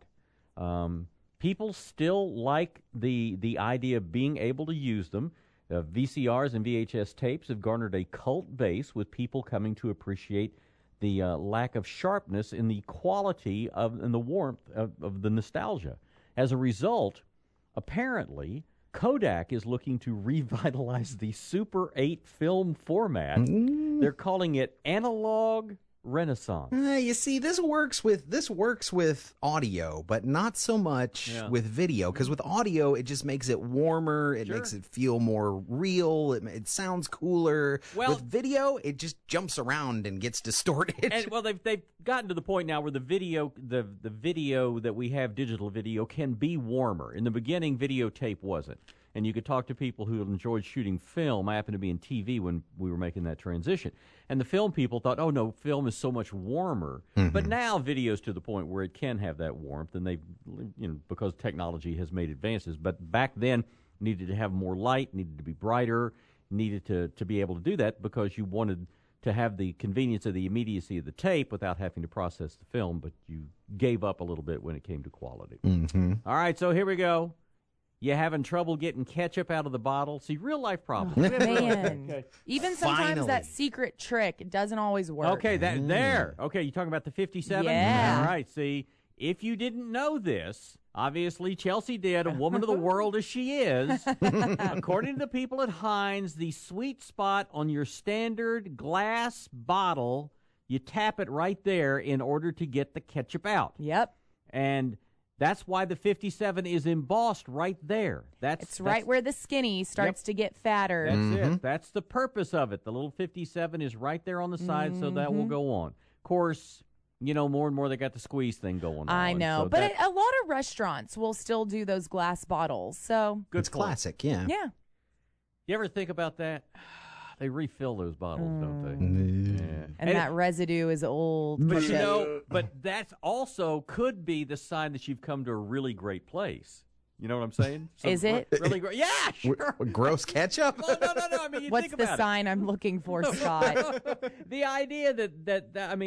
Um, people still like the the idea of being able to use them. Uh, V C Rs and V H S tapes have garnered a cult base with people coming to appreciate the uh, lack of sharpness in the quality of and the warmth of, of the nostalgia. As a result, apparently, Kodak is looking to revitalize the Super eight film format. Mm. They're calling it Analog Renaissance. Uh, you see, this works with this works with audio, but not so much Yeah. with video. Because with audio, it just makes it warmer. It Sure. makes it feel more real. It, it sounds cooler. Well- with video, it just jumps around and gets distorted. And well, they've they've gotten to the point now where the video the the video that we have, digital video, can be warmer. In the beginning, videotape wasn't, and you could talk to people who enjoyed shooting film. I happened to be in T V when we were making that transition, and the film people thought, "Oh no, film is so much warmer." But now video's to the point where it can have that warmth, and they, you know, because technology has made advances. But back then, needed to have more light, needed to be brighter, needed to to be able to do that because you wanted to have the convenience of the immediacy of the tape without having to process the film, but you gave up a little bit when it came to quality. Mm-hmm. All right, so here we go. You having trouble getting ketchup out of the bottle? See, real life problems. Man. Okay. Even sometimes Finally. that secret trick, it doesn't always work. Okay, that there. Okay, you talking about the fifty-seven? Yeah. All right, see, if you didn't know this, obviously Chelsea did, a woman of the world as she is. According to the people at Heinz, the sweet spot on your standard glass bottle, you tap it right there in order to get the ketchup out. Yep. And that's why the fifty-seven is embossed right there. That's It's that's, right where the skinny starts to get fatter. That's it. That's the purpose of it. The little fifty-seven is right there on the side, so that will go on. Of course, you know, more and more they got the squeeze thing going on. I know, so but that- it, a lot of restaurants will still do those glass bottles. So good It's point. classic, yeah. yeah, You ever think about that? They refill those bottles, don't they? Mm. Yeah. and that residue is old. But you Shit. know, but that's also could be the sign that you've come to a really great place. You know what I'm saying? Some Is it? re- really great? Yeah, sure. Gross ketchup? Well, no, no, no. I mean, you What's think the about sign I'm looking for, Scott? it. The idea that, that that I mean,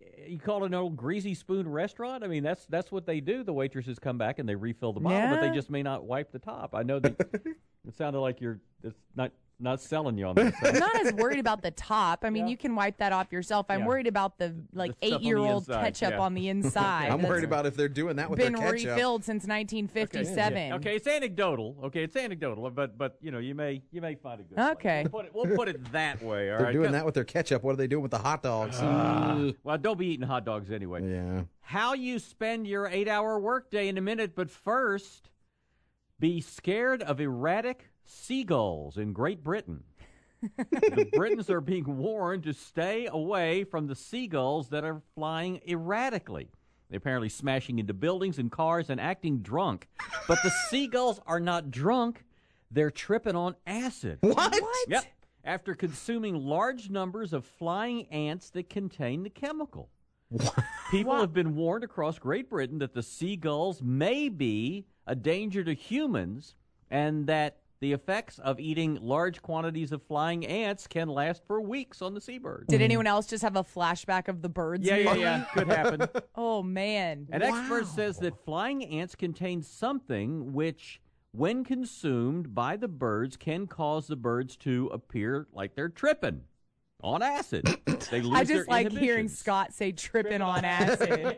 you call it an old greasy spoon restaurant? I mean, that's that's what they do. The waitresses come back and they refill the bottle, Yeah. but they just may not wipe the top. I know that it sounded like you're it's not not selling you on this. I'm not as worried about the top. I mean, you can wipe that off yourself. I'm Yeah. worried about the like The stuff on the eight-year-old inside, ketchup yeah. on the inside. I'm That's worried about if they're doing that with been their ketchup. refilled since nineteen fifty-seven. Okay, it's anecdotal. Okay, it's anecdotal, but but you know you may you may find a good. Okay. We'll put it, we'll put it that way. All They're right. doing that with their ketchup. What are they doing with the hot dogs? Uh, well, don't be eating hot dogs anyway. Yeah. How you spend your eight-hour workday in a minute, but first, be scared of erratic seagulls in Great Britain. The Britons are being warned to stay away from the seagulls that are flying erratically. They're apparently smashing into buildings and cars and acting drunk. But the seagulls are not drunk. They're tripping on acid. What? Yep. After consuming large numbers of flying ants that contain the chemical. People have been warned across Great Britain that the seagulls may be a danger to humans and that the effects of eating large quantities of flying ants can last for weeks on the seabirds. Did anyone else just have a flashback of the birds? Yeah, yeah, movie? yeah. Could happen. Oh, man. An expert says that flying ants contain something which, when consumed by the birds, can cause the birds to appear like they're tripping on acid. They lose I their just like hearing inhibitions. Scott say tripping on acid.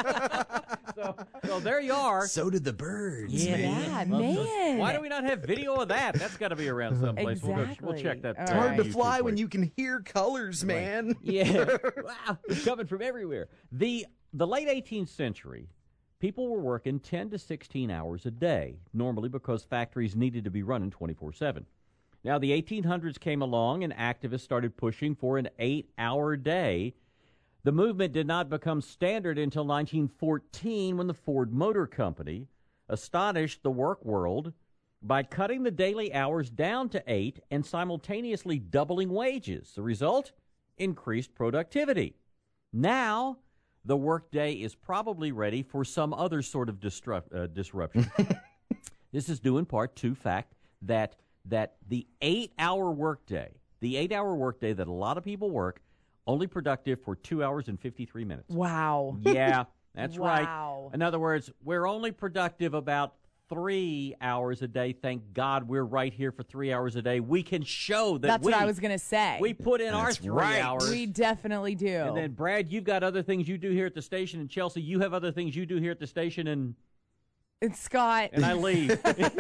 so, so there you are. So did the birds. Yeah, man. man. Why do we not have video of that? That's got to be around someplace. We'll, go, we'll Exactly. check that. All It's uh, hard to YouTube fly for when you. you can hear colors, man. Yeah. Wow. It's coming from everywhere. The the late eighteenth century, people were working ten to sixteen hours a day, normally because factories needed to be running twenty-four seven. Now, the eighteen hundreds came along and activists started pushing for an eight-hour day. The movement did not become standard until nineteen fourteen when the Ford Motor Company astonished the work world by cutting the daily hours down to eight and simultaneously doubling wages. The result? Increased productivity. Now, the workday is probably ready for some other sort of disrupt, uh, disruption. This is due in part to fact that that the eight-hour workday, the eight-hour workday that a lot of people work, only productive for two hours and fifty-three minutes. Wow. Yeah, that's Wow. right. In other words, we're only productive about three hours a day. Thank God we're right here for three hours a day. We can show that That's we, what I was going to say. we put in our That's three right. hours. We definitely do. And then, Brad, you've got other things you do here at the station. And, Chelsea, you have other things you do here at the station. And, it's Scott. and I leave.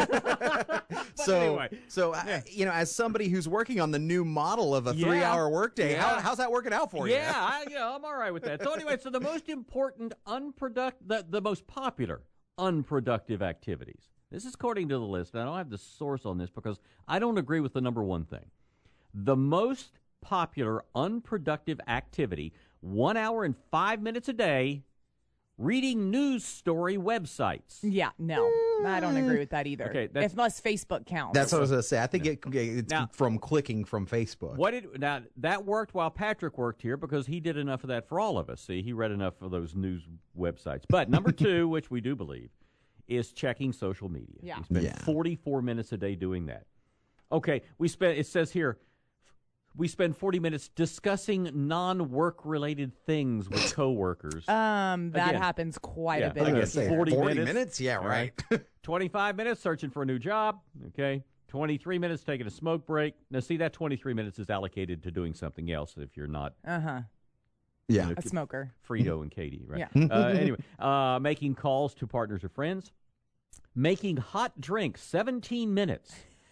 So, anyway. so uh, you know, as somebody who's working on the new model of a Yeah. three-hour workday, Yeah. how, how's that working out for Yeah, you? I, yeah, I'm all right with that. So anyway, so the most important unproductive, the, the most popular unproductive activities. This is according to the list. And I don't have the source on this because I don't agree with the number one thing. The most popular unproductive activity, one hour and five minutes a day, reading news story websites. Yeah, no. I don't agree with that either. Okay, that's- unless Facebook counts. That's what I was going to say. I think it, it's Now- from clicking from Facebook. What did now that worked while Patrick worked here because he did enough of that for all of us. See, he read enough of those news websites. But number two, which we do believe, is checking social media. Yeah. We spend Yeah. forty-four minutes a day doing that. Okay, we spend. It says here. We spend forty minutes discussing non-work related things with coworkers. Um, that Again. happens quite Yeah, a bit. I was again, gonna say, forty forty minutes. minutes? Yeah, All right. twenty-five minutes searching for a new job. Okay. twenty-three minutes taking a smoke break. Now, see, that twenty-three minutes is allocated to doing something else if you're not Uh huh. Yeah. A smoker. Frito and Katie, right? Yeah. Uh, anyway, uh, making calls to partners or friends. Making hot drinks, seventeen minutes.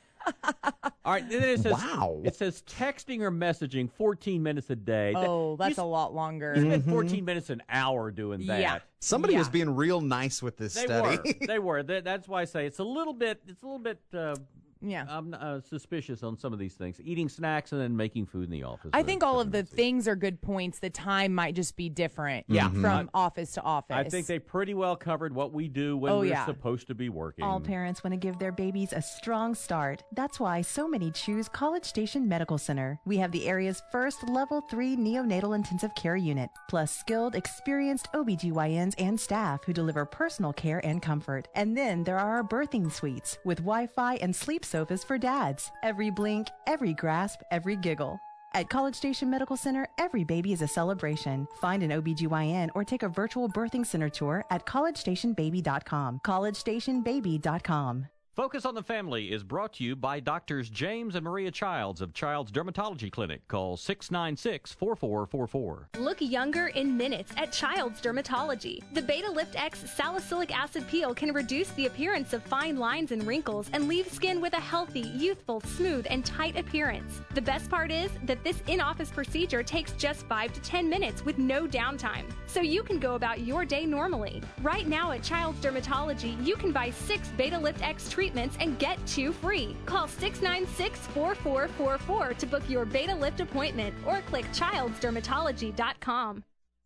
All right, then it says, Wow. It says texting or messaging, fourteen minutes a day. That- Oh, that's you, a lot longer. You spend fourteen minutes an hour doing that. Yeah. Somebody Yeah. was being real nice with this They study. were. They were. That, that's why I say it's a little bit. It's a little bit. Uh, Yeah. I'm uh, suspicious on some of these things. Eating snacks and then making food in the office. I uh, think all of the seven minutes. things are good points. The time might just be different Yeah. from Mhm. office to office. I think they pretty well covered what we do when Oh, we're yeah. supposed to be working. All parents want to give their babies a strong start. That's why so many choose College Station Medical Center. We have the area's first level three neonatal intensive care unit, plus skilled, experienced O B G Y Ns and staff who deliver personal care and comfort. And then there are our birthing suites with Wi-Fi and sleep sofas for dads. Every blink, every grasp, every giggle. At College Station Medical Center, every baby is a celebration. Find an O B G Y N or take a virtual birthing center tour at college station baby dot com. college station baby dot com. Focus on the Family is brought to you by Doctors James and Maria Childs of Child's Dermatology Clinic. Call six nine six, four four four four. Look younger in minutes at Child's Dermatology. The Beta Lift X salicylic acid peel can reduce the appearance of fine lines and wrinkles and leave skin with a healthy, youthful, smooth, and tight appearance. The best part is that this in-office procedure takes just five to ten minutes with no downtime, so you can go about your day normally. Right now at Child's Dermatology, you can buy six Beta Lift X treatments and get two free. Call six nine six, four four four four to book your Beta Lift appointment or click childs dermatology dot com.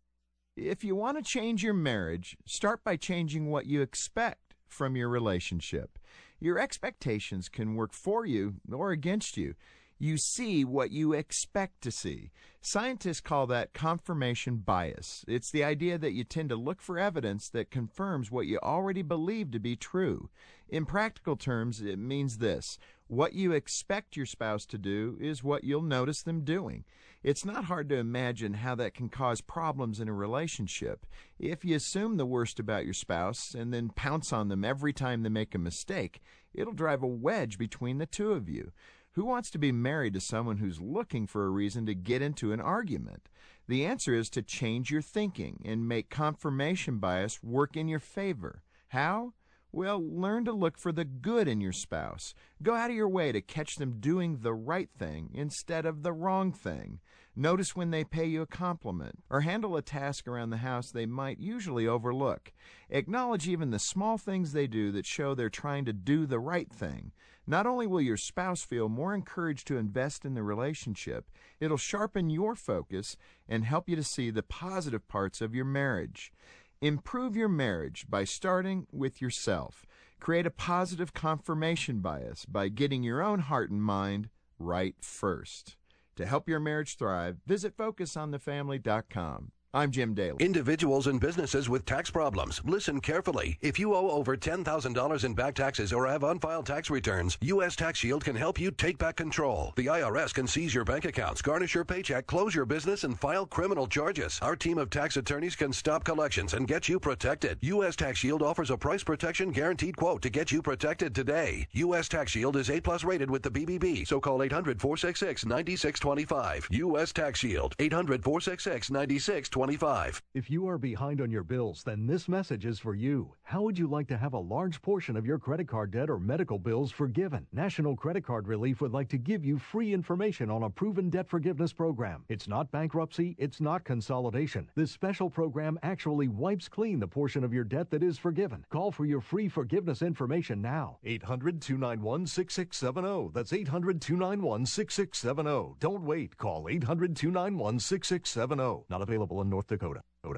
If you want to change your marriage, start by changing what you expect from your relationship. Your expectations can work for you or against you. You see what you expect to see. Scientists call that confirmation bias. It's the idea that you tend to look for evidence that confirms what you already believe to be true. In practical terms, it means this: what you expect your spouse to do is what you'll notice them doing. It's not hard to imagine how that can cause problems in a relationship. If you assume the worst about your spouse and then pounce on them every time they make a mistake, it'll drive a wedge between the two of you. Who wants to be married to someone who's looking for a reason to get into an argument? The answer is to change your thinking and make confirmation bias work in your favor. How? Well, learn to look for the good in your spouse. Go out of your way to catch them doing the right thing instead of the wrong thing. Notice when they pay you a compliment or handle a task around the house they might usually overlook. Acknowledge even the small things they do that show they're trying to do the right thing. Not only will your spouse feel more encouraged to invest in the relationship, it'll sharpen your focus and help you to see the positive parts of your marriage. Improve your marriage by starting with yourself. Create a positive confirmation bias by getting your own heart and mind right first. To help your marriage thrive, visit focus on the family dot com. I'm Jim Daly. Individuals and businesses with tax problems, listen carefully. If you owe over ten thousand dollars in back taxes or have unfiled tax returns, U S Tax Shield can help you take back control. The I R S can seize your bank accounts, garnish your paycheck, close your business, and file criminal charges. Our team of tax attorneys can stop collections and get you protected. U S Tax Shield offers a price protection guaranteed quote to get you protected today. U S Tax Shield is A plus rated with the B B B, so call eight hundred, four six six, nine six two five. U S Tax Shield, eight hundred, four six six, nine six two five. If you are behind on your bills, then this message is for you. How would you like to have a large portion of your credit card debt or medical bills forgiven? National Credit Card Relief would like to give you free information on a proven debt forgiveness program. It's not bankruptcy, it's not consolidation. This special program actually wipes clean the portion of your debt that is forgiven. Call for your free forgiveness information now. eight hundred, two nine one, six six seven zero. That's eight hundred, two nine one, six six seven zero. Don't wait. Call eight hundred, two nine one, six six seven zero. Not available in North Dakota.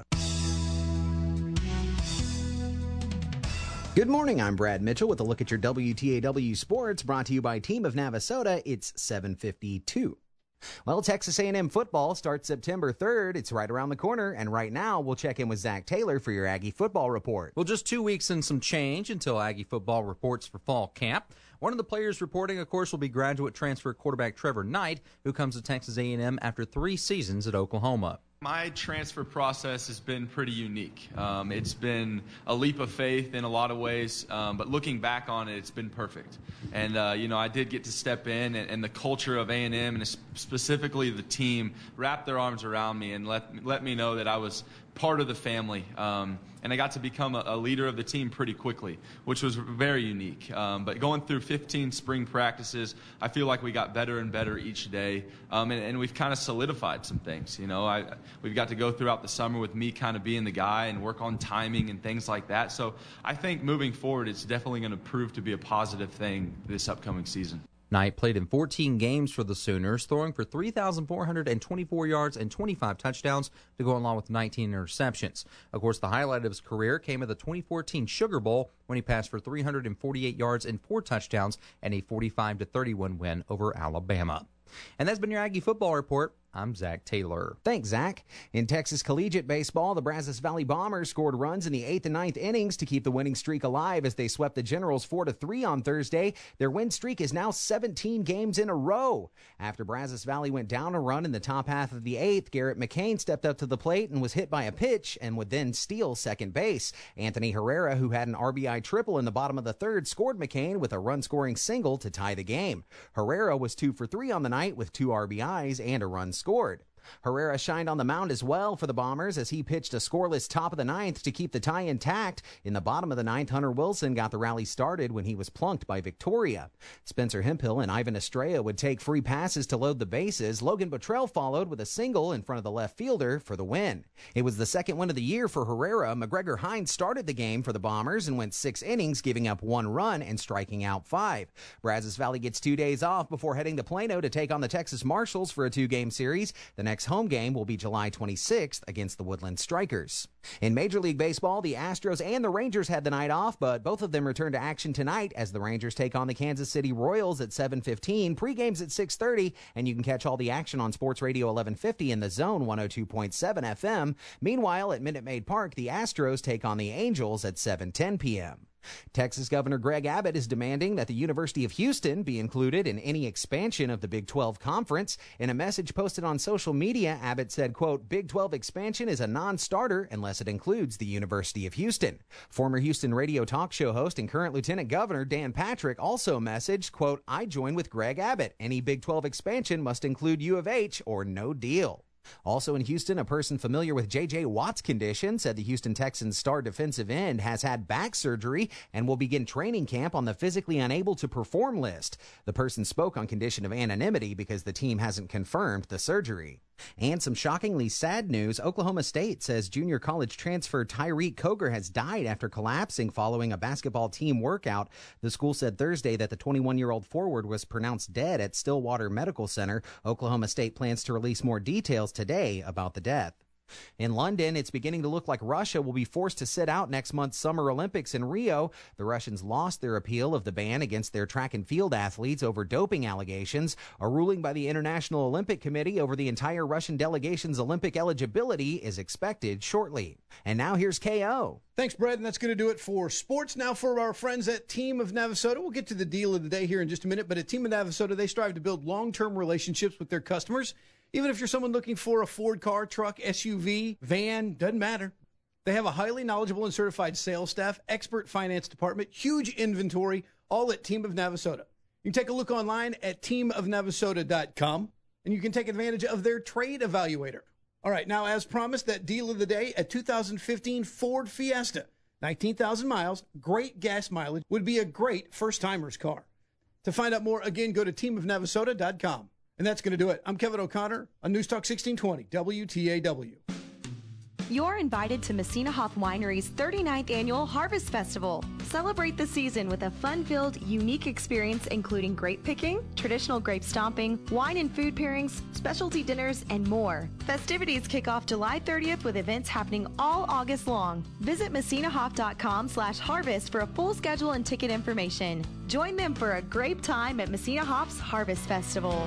Good morning, I'm Brad Mitchell with a look at your W T A W Sports, brought to you by Team of Navasota. It's seven fifty-two. Well, Texas A and M football starts September third. It's right around the corner, and right now we'll check in with Zach Taylor for your Aggie football report. Well, just two weeks and some change until Aggie football reports for fall camp. One of the players reporting, of course, will be graduate transfer quarterback Trevor Knight, who comes to Texas A and M after three seasons at Oklahoma. My transfer process has been pretty unique. Um, it's been a leap of faith in a lot of ways, um, but looking back on it, it's been perfect. And, uh, you know, I did get to step in, and, and the culture of A and M, and specifically the team, wrapped their arms around me and let, let me know that I was part of the family. Um, and I got to become a, a leader of the team pretty quickly, which was very unique. Um, but going through fifteen spring practices, I feel like we got better and better each day. Um, and, and we've kind of solidified some things. You know, I, we've got to go throughout the summer with me kind of being the guy and work on timing and things like that. So I think moving forward, it's definitely going to prove to be a positive thing this upcoming season. Knight played in fourteen games for the Sooners, throwing for three thousand four hundred twenty-four yards and twenty-five touchdowns to go along with nineteen interceptions. Of course, the highlight of his career came at the twenty fourteen Sugar Bowl when he passed for three hundred forty-eight yards and four touchdowns and a forty-five to thirty-one win over Alabama. And that's been your Aggie football report. I'm Zach Taylor. Thanks, Zach. In Texas collegiate baseball, the Brazos Valley Bombers scored runs in the eighth and ninth innings to keep the winning streak alive as they swept the Generals four to three on Thursday. Their win streak is now seventeen games in a row. After Brazos Valley went down a run in the top half of the eighth, Garrett McCain stepped up to the plate and was hit by a pitch and would then steal second base. Anthony Herrera, who had an R B I triple in the bottom of the third, scored McCain with a run-scoring single to tie the game. Herrera was two for three on the night with two R B Is and a run scored. Herrera shined on the mound as well for the Bombers as he pitched a scoreless top of the ninth to keep the tie intact. In the bottom of the ninth, Hunter Wilson got the rally started when he was plunked by Victoria. Spencer Hemphill and Ivan Estrella would take free passes to load the bases. Logan Bottrell followed with a single in front of the left fielder for the win. It was the second win of the year for Herrera. McGregor Hines started the game for the Bombers and went six innings, giving up one run and striking out five. Brazos Valley gets two days off before heading to Plano to take on the Texas Marshals for a two-game series. The next home game will be July twenty-sixth against the Woodland Strikers. In Major League Baseball, the Astros and the Rangers had the night off, but both of them return to action tonight as the Rangers take on the Kansas City Royals at seven fifteen. Pre-game's at six thirty, and you can catch all the action on Sports Radio eleven fifty in the Zone one oh two point seven F M. Meanwhile, at Minute Maid Park, the Astros take on the Angels at seven ten p.m. Texas Governor Greg Abbott is demanding that the University of Houston be included in any expansion of the Big twelve Conference. In a message posted on social media, Abbott said, quote, Big twelve expansion is a non-starter unless it includes the University of Houston. Former Houston radio talk show host and current Lieutenant Governor Dan Patrick also messaged, quote, I join with Greg Abbott. Any Big twelve expansion must include U of H or no deal. Also in Houston, a person familiar with J J. Watt's condition said the Houston Texans star defensive end has had back surgery and will begin training camp on the physically unable to perform list. The person spoke on condition of anonymity because the team hasn't confirmed the surgery. And some shockingly sad news. Oklahoma State says junior college transfer Tyreek Coger has died after collapsing following a basketball team workout. The school said Thursday that the twenty-one-year-old forward was pronounced dead at Stillwater Medical Center. Oklahoma State plans to release more details today about the death. In London, it's beginning to look like Russia will be forced to sit out next month's Summer Olympics in Rio. The Russians lost their appeal of the ban against their track and field athletes over doping allegations. A ruling by the International Olympic Committee over the entire Russian delegation's Olympic eligibility is expected shortly. And now here's K O. Thanks, Brett, and that's going to do it for sports. Now for our friends at Team of Navasota. We'll get to the deal of the day here in just a minute, but at Team of Navasota, they strive to build long-term relationships with their customers. Even if you're someone looking for a Ford car, truck, S U V, van, doesn't matter. They have a highly knowledgeable and certified sales staff, expert finance department, huge inventory, all at Team of Navasota. You can take a look online at team of navasota dot com, and you can take advantage of their trade evaluator. All right, now as promised, that deal of the day, a two thousand fifteen Ford Fiesta, nineteen thousand miles, great gas mileage, would be a great first-timer's car. To find out more, again, go to team of navasota dot com. And that's going to do it. I'm Kevin O'Connor on News Talk sixteen twenty W T A W. You're invited to Messina Hoff Winery's thirty-ninth Annual Harvest Festival. Celebrate the season with a fun-filled, unique experience including grape picking, traditional grape stomping, wine and food pairings, specialty dinners, and more. Festivities kick off July thirtieth with events happening all August long. Visit messina hoff dot com slash harvest for a full schedule and ticket information. Join them for a great time at Messina Hoff's Harvest Festival.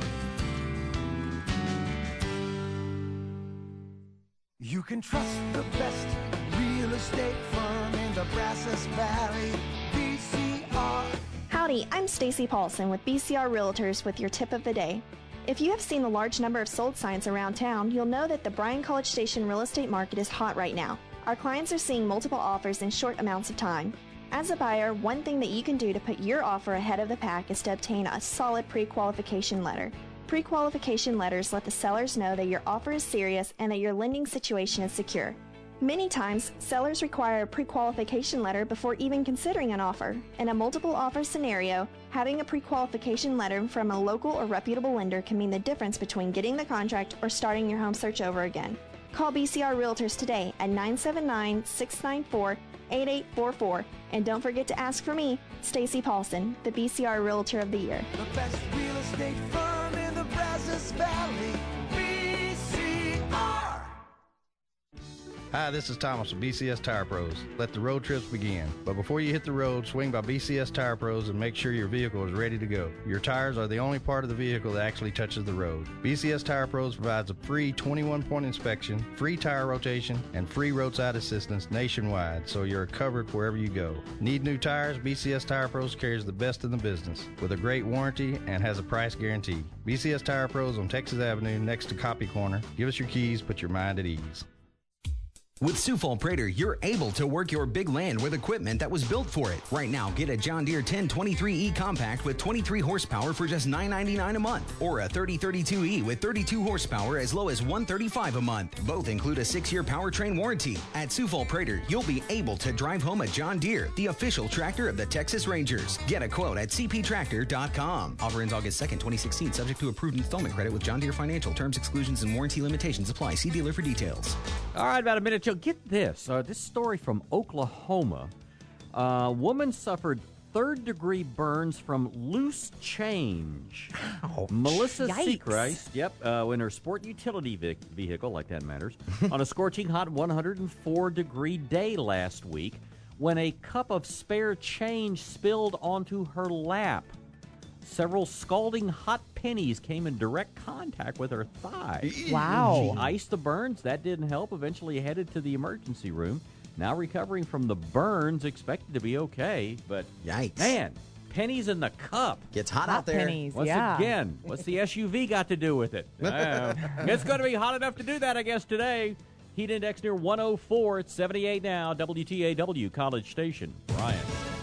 You can trust the best real estate firm in the Brazos Valley, B C R. Howdy, I'm Stacy Paulson with B C R Realtors with your tip of the day. If you have seen the large number of sold signs around town, you'll know that the Bryan College Station real estate market is hot right now. Our clients are seeing multiple offers in short amounts of time. As a buyer, one thing that you can do to put your offer ahead of the pack is to obtain a solid pre-qualification letter. Pre-qualification letters let the sellers know that your offer is serious and that your lending situation is secure. Many times, sellers require a pre-qualification letter before even considering an offer. In a multiple offer scenario, having a pre-qualification letter from a local or reputable lender can mean the difference between getting the contract or starting your home search over again. Call B C R Realtors today at nine seven nine, six nine four, eight eight four four. And don't forget to ask for me, Stacy Paulson, the B C R Realtor of the Year. The best real estate firm in the Brazos Valley, B C R. Hi, this is Thomas with B C S Tire Pros. Let the road trips begin. But before you hit the road, swing by B C S Tire Pros and make sure your vehicle is ready to go. Your tires are the only part of the vehicle that actually touches the road. B C S Tire Pros provides a free twenty-one point inspection, free tire rotation, and free roadside assistance nationwide, so you're covered wherever you go. Need new tires? B C S Tire Pros carries the best in the business with a great warranty and has a price guarantee. B C S Tire Pros on Texas Avenue next to Copy Corner. Give us your keys, put your mind at ease. With Sioux Falls Prater, you're able to work your big land with equipment that was built for it. Right now, get a John Deere ten twenty-three E Compact with twenty-three horsepower for just nine ninety-nine a month, or a thirty thirty-two E with thirty-two horsepower as low as one thirty-five a month. Both include a six-year powertrain warranty. At Sioux Falls Prater, you'll be able to drive home a John Deere, the official tractor of the Texas Rangers. Get a quote at c p tractor dot com. Offer ends August second, twenty sixteen, subject to approved installment credit with John Deere Financial. Terms, exclusions, and warranty limitations apply. See dealer for details. All right, about a minute, Joe. Get this. Uh, this story from Oklahoma. A uh, woman suffered third-degree burns from loose change. Ouch. Melissa Yikes. Seacrest, yep, uh, in her sport utility ve- vehicle, like that matters, on a scorching hot one hundred four degree day last week when a cup of spare change spilled onto her lap. Several scalding hot pennies came in direct contact with her thigh. Wow. She iced the burns. That didn't help. Eventually headed to the emergency room. Now recovering from the burns, expected to be okay. But, yikes. Man, pennies in the cup. Gets hot, Hot out there. pennies, Once yeah. again, what's the S U V got to do with it? Uh, it's going to be hot enough to do that, I guess, today. Heat index near one oh four. It's seventy-eight now. W T A W, College Station. Brian.